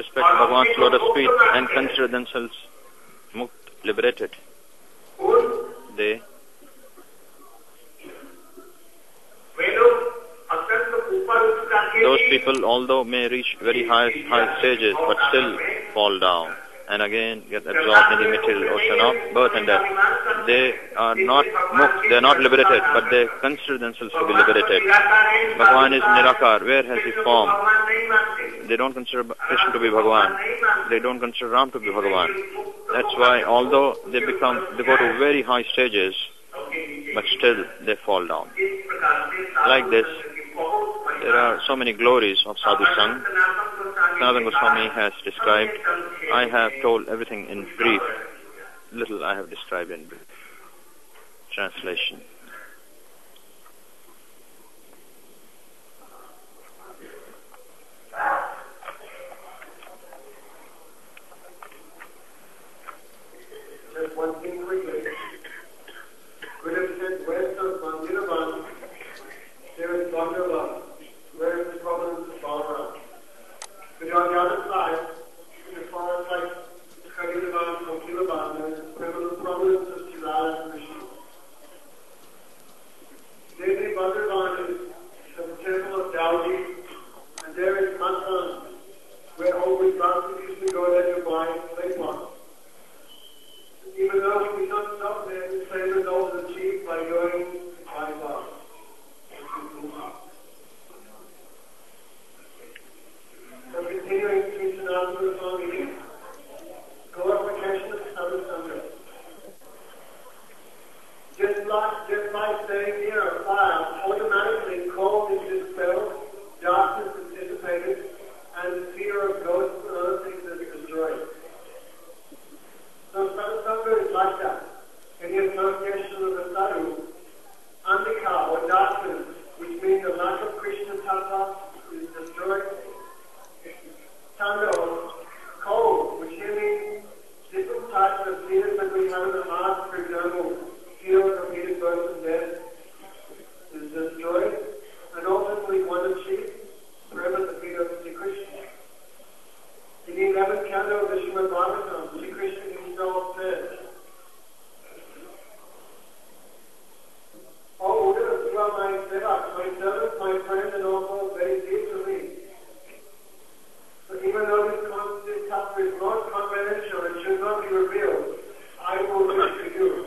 A: respect Bhagavan's lotus feet and consider themselves mukt, liberated. They those people, although may reach very high high stages, but still fall down and again get absorbed in the material ocean of birth and death. They are not mukt, they are not liberated, but they consider themselves to be liberated. Bhagavan is Nirakar. Where has he form? They don't consider Krishna to be Bhagavan. They don't consider Ram to be Bhagavan. That's why, although they become, they go to very high stages, but still they fall down. Like this, there are so many glories of Sadhu Sang. Sanatana Goswami has described. I have told everything in brief. Little I have described in brief. Translation.
B: Just one thing quickly. Buddha said west of Mandiravan, there is Bandhavan, where is the province of Balram. But on the other side, as far as like Kalidavan from Kilavan, there is the province of Chilala and Vishnu. There Bandhavan is the temple of Daudi, and there is Mathan, where always Bhakti used to go there to buy clay pots. Even though we did not stop there, the same result is achieved by going by love. So continuing to Sanatana Goswami, glorification of Sadhu Sangha. Just like, just by staying near a fire, automatically cold is dispelled, darkness is dissipated, and the fear of ghosts and other things is destroyed. So Sadhu Sangha is like that. In the association of the sadhu, andhika or darkness, which means the lack of Krishna tattva, is destroyed. Tando, cold, which here means different types of fears that we have in the heart, for example, fear of repeated birth and death, is destroyed, and ultimately one achieves forever the feet of Sri Krishna. In the eleventh canto of the Srimad Bhagavatam, Sri Krishna himself says, "Oh, Buddha, you are my sevak, my servant, my friend, and also very dear to me." So even though this constant tattva is not confidential and should not be revealed, I will wish to you.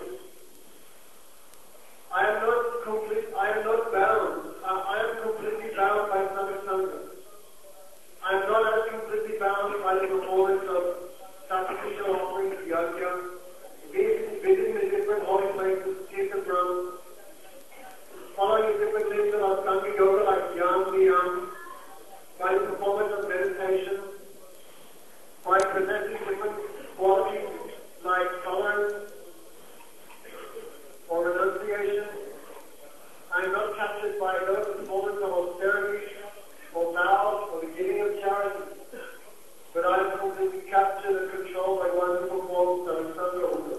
B: I am not complete. I am not bound. I, I am completely bound by Sadhu Sangha. I am not as completely bound by the performance of sacrificial offerings, yajna, visiting the different holy places, Tirtha Brahma, following the different limbs of Ashtanga Yoga like Yam, Niyam, by the performance of meditation, by presenting different qualities like tolerance or renunciation. I am not captured by those performance of austerity or vows or the giving of charity, but I am completely captured and controlled by one who performs Sadhu Sangha.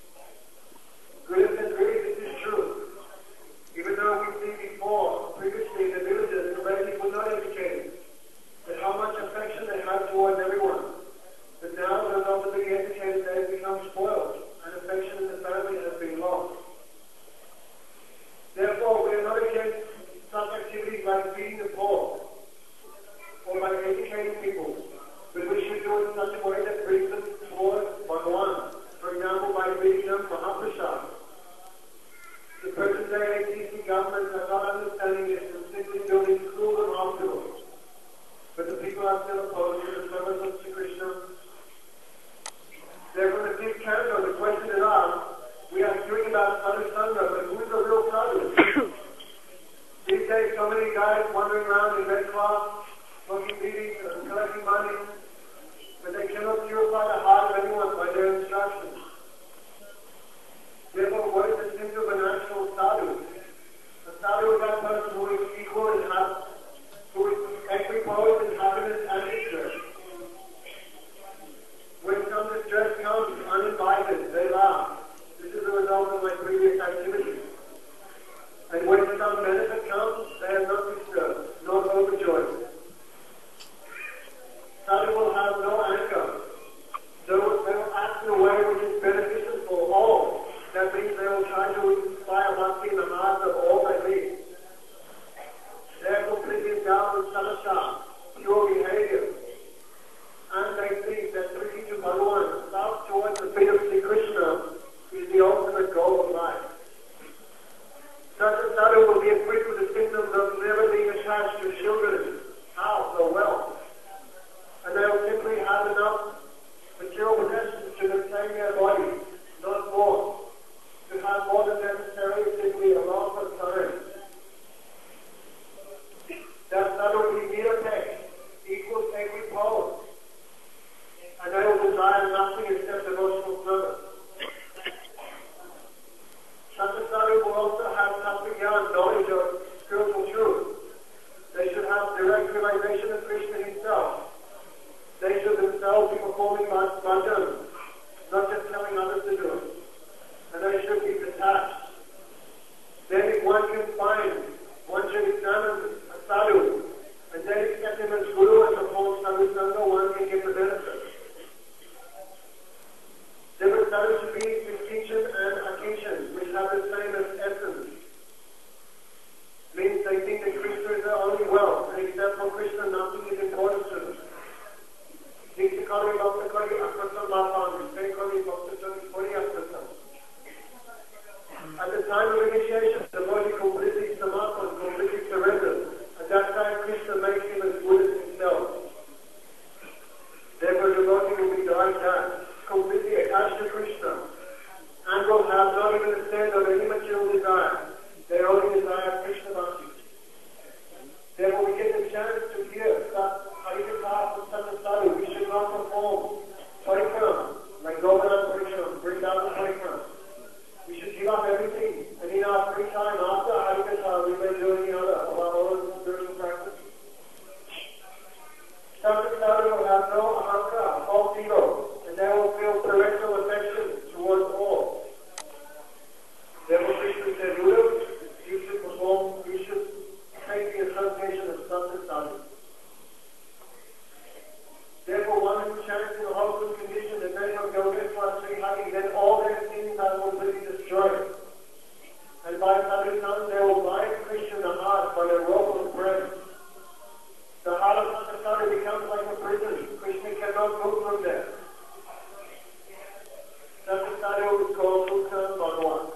B: Good and really this is true. Even though we see before, previously in the villages, the ladies were not educated, and how much affection they have towards everyone. But now, as of the being educated, they have become spoiled, and affection in the family has been lost. Therefore, we are not against such activities like feeding the poor, or like educating people, but we should do it in such a way that brings them towards Bhagavan. For example, by feeding them Mahaprasad. The present day A T C government are not understanding this and simply building schools and hospitals. But the people are still opposed to the service of Sri Krishna. Therefore, the fifth canto, the question is asked, we are hearing about Sadhu Sangha, but who is the real sadhu? These days, so many guys wandering around in red cloths, smoking beating and collecting money, but they cannot purify the heart of anyone by their instructions. Therefore, what is the symptom of an actual sadhu? A sadhu is that person who is equal in happiness, who is equipoised in happiness and distress. When some distress comes uninvited, they laugh. This is the result of my previous activities. And when some benefit comes, they are not disturbed, not overjoyed. Sadhu will have no Such a sadhu will be equipped with the symptoms of never being attached to children, house, or wealth. And they will simply have enough material possessions to maintain their body, not more. To have more than necessary is simply a loss of time. That sadhu will be mirate, equals equipole. And they will desire nothing except devotional service. Such a sadhu will also have tattva-jnana, knowledge of spiritual truth. They should have direct realization of Krishna himself. They should themselves be performing bhajan, not just telling others to do it. And they should be detached. Then if one can find, one should examine a sadhu, and then accept him as guru and perform sadhu sangha, one can get the benefit. Different sadhus should be distinction and akinchen, which have the same as essence. Means they think that Krishna is their only wealth, and except for Krishna, nothing is important to them. At the time of initiation, the devotee completely samathan, completely surrenders. At that time, Krishna makes him as good as himself. Therefore, the devotee will be like that, completely attached to Krishna, and will have not even a sense of any material desire. They only desire Krishna bhakti. Therefore, we get the chance to hear that Harikatha from such a sadhu. We should not perform parikram, like Govardhan parikram, Vrindavan parikram. We should give up everything, and in our free time after Harikatha, we may do any other of our own spiritual practice. Such a sadhu will have no ahankara, false ego, and they will feel parental affection towards all. Therefore, Krishna said, Guru, you should perform, you should take the association of such a sadhu. Therefore, one who chants in a wholesome condition the name of Yogeshwar Sri Hari, then all their sins are completely destroyed. And by sadhu-san, they will bind Krishna in the heart by their rope of bread. The heart of such a sadhu becomes like a prison. Krishna cannot move from there. Such a sadhu is called Sultan Bhagawan.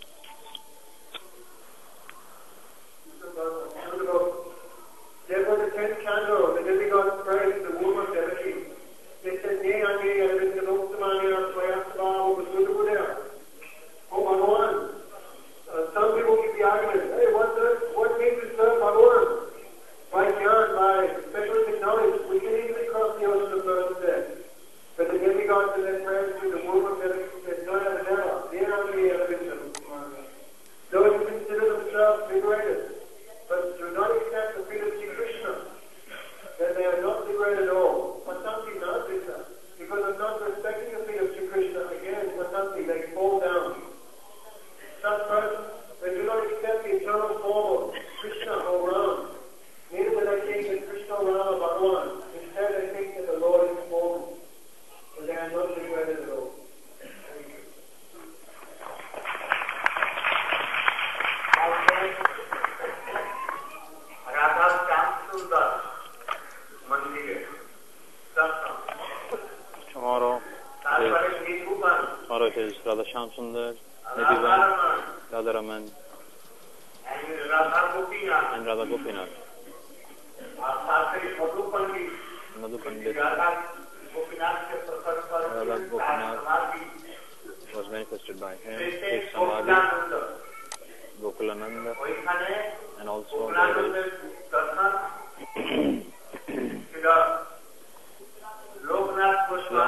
B: Therefore, the tenth canto, the demigods praise the womb of Devaki. They said, Ye Ange, Aravinda Bhaktamanya, Swayastabha, Vasudabudaya. Oh, Bhagawan. Uh, some people give the argument, hey, what, does, what means to serve Bhagawan? By jnana, by specialistic knowledge, we can easily cross the ocean of birth and death. But the demigods in their prayers to the womb of Devaki said, no, no, no, Ye Ange, Aravinda Bhaktamanya. Those who consider themselves liberated, but do not accept the feet of Sri Krishna, then they are not liberated at all. Patanti Nadrita, because of not respecting the feet of Sri Krishna, again, Patanti, they fall down. Such persons, they do not accept the eternal form of Krishna or Ram. Neither do they think that Krishna or Ram are Bhagawan. Instead, they think that the Lord is form. But they are not liberated at all.
A: Tomorrow is, tomorrow is Radha Shyam Sundar, Nidhivan, Radha Raman, and Radha Gopinath. Madhu Pandit. Radha Gopinath was manifested by him, his Samadhi, Gokulananda, and also there is Lokanath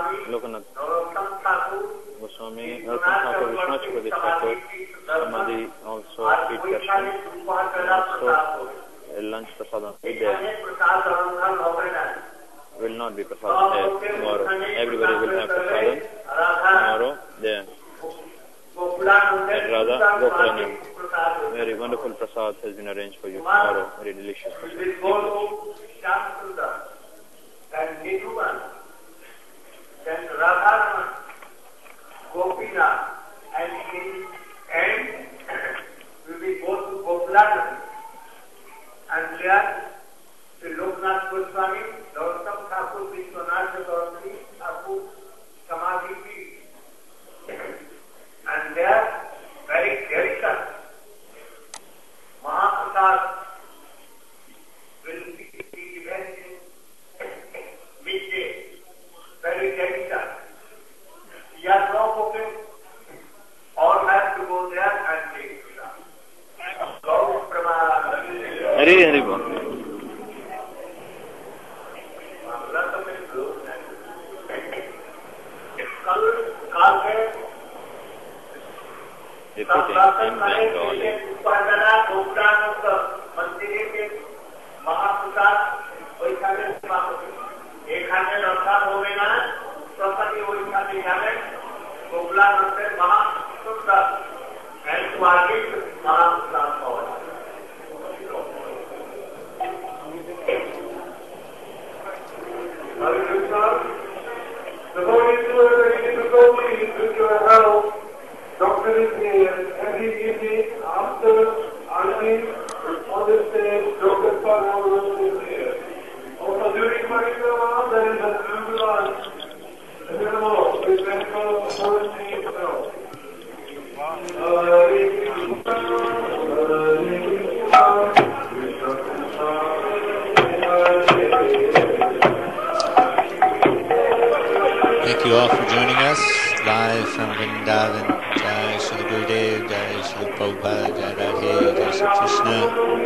A: Goswami, Narottam Thakur, Vishwanath Chakravarti Thakur, Samadhi also Pete Darshan, also a lunch prasadam will be there. Will not be prasadam there tomorrow. Everybody will have prasadam tomorrow there. At Radha Gokulanand. Very wonderful prasad has been arranged for you tomorrow. Very delicious prasad.
E: And Nidhuvan, then Radharama, Gopinath, and in end we will go to Gokulanand. And there, Sri Lokanath Goswami, Narottam Thakur, Vishwanath Chakravarti Thakur, Samadhi, and there, very delicate,
A: Hari Hari बोल।
E: महाप्रसाद ওইখানে এখানে রক্ষা হবে না প্রসাদী ওইখানে যাবেন গোপলা নন্দের মহাপ্রসাদ স্বর্গিক মহাপ্রসাদ পাওয়া যায়।
B: Before you do any difficulties with your health, doctor is here every evening after Arti on this stage. Doctor Parmar is here. Also during Parikrama, there is an ambulance available with medical authority itself.
D: Thank you all for joining us live from Vrindavan. Jai Shri Gurudev, Jai Shri Prabhupada, Jai Radhe, Jai Shri Krishna.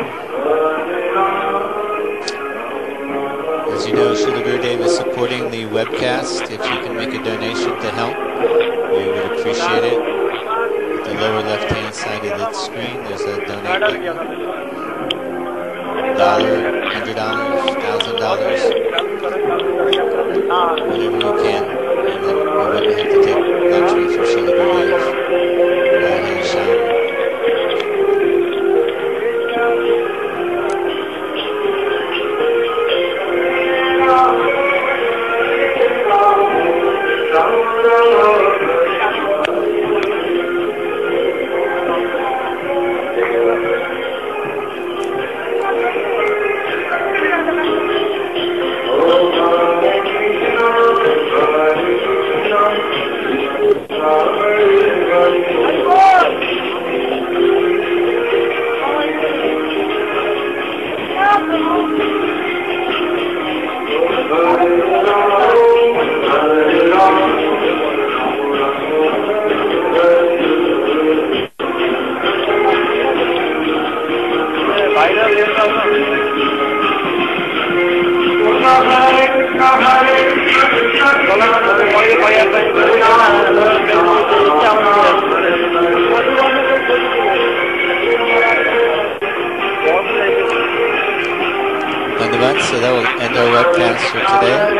D: As you know, Shri Gurudev is supporting the webcast. If you can make a donation to help, we would appreciate it. At the lower left-hand side of the screen, there's a donate button. Dollar, hundred dollars, thousand dollars, whatever you can, and then we wouldn't have to take luxury for Srila Gurudev. Radhe Shyam. So that will end our webcast for today.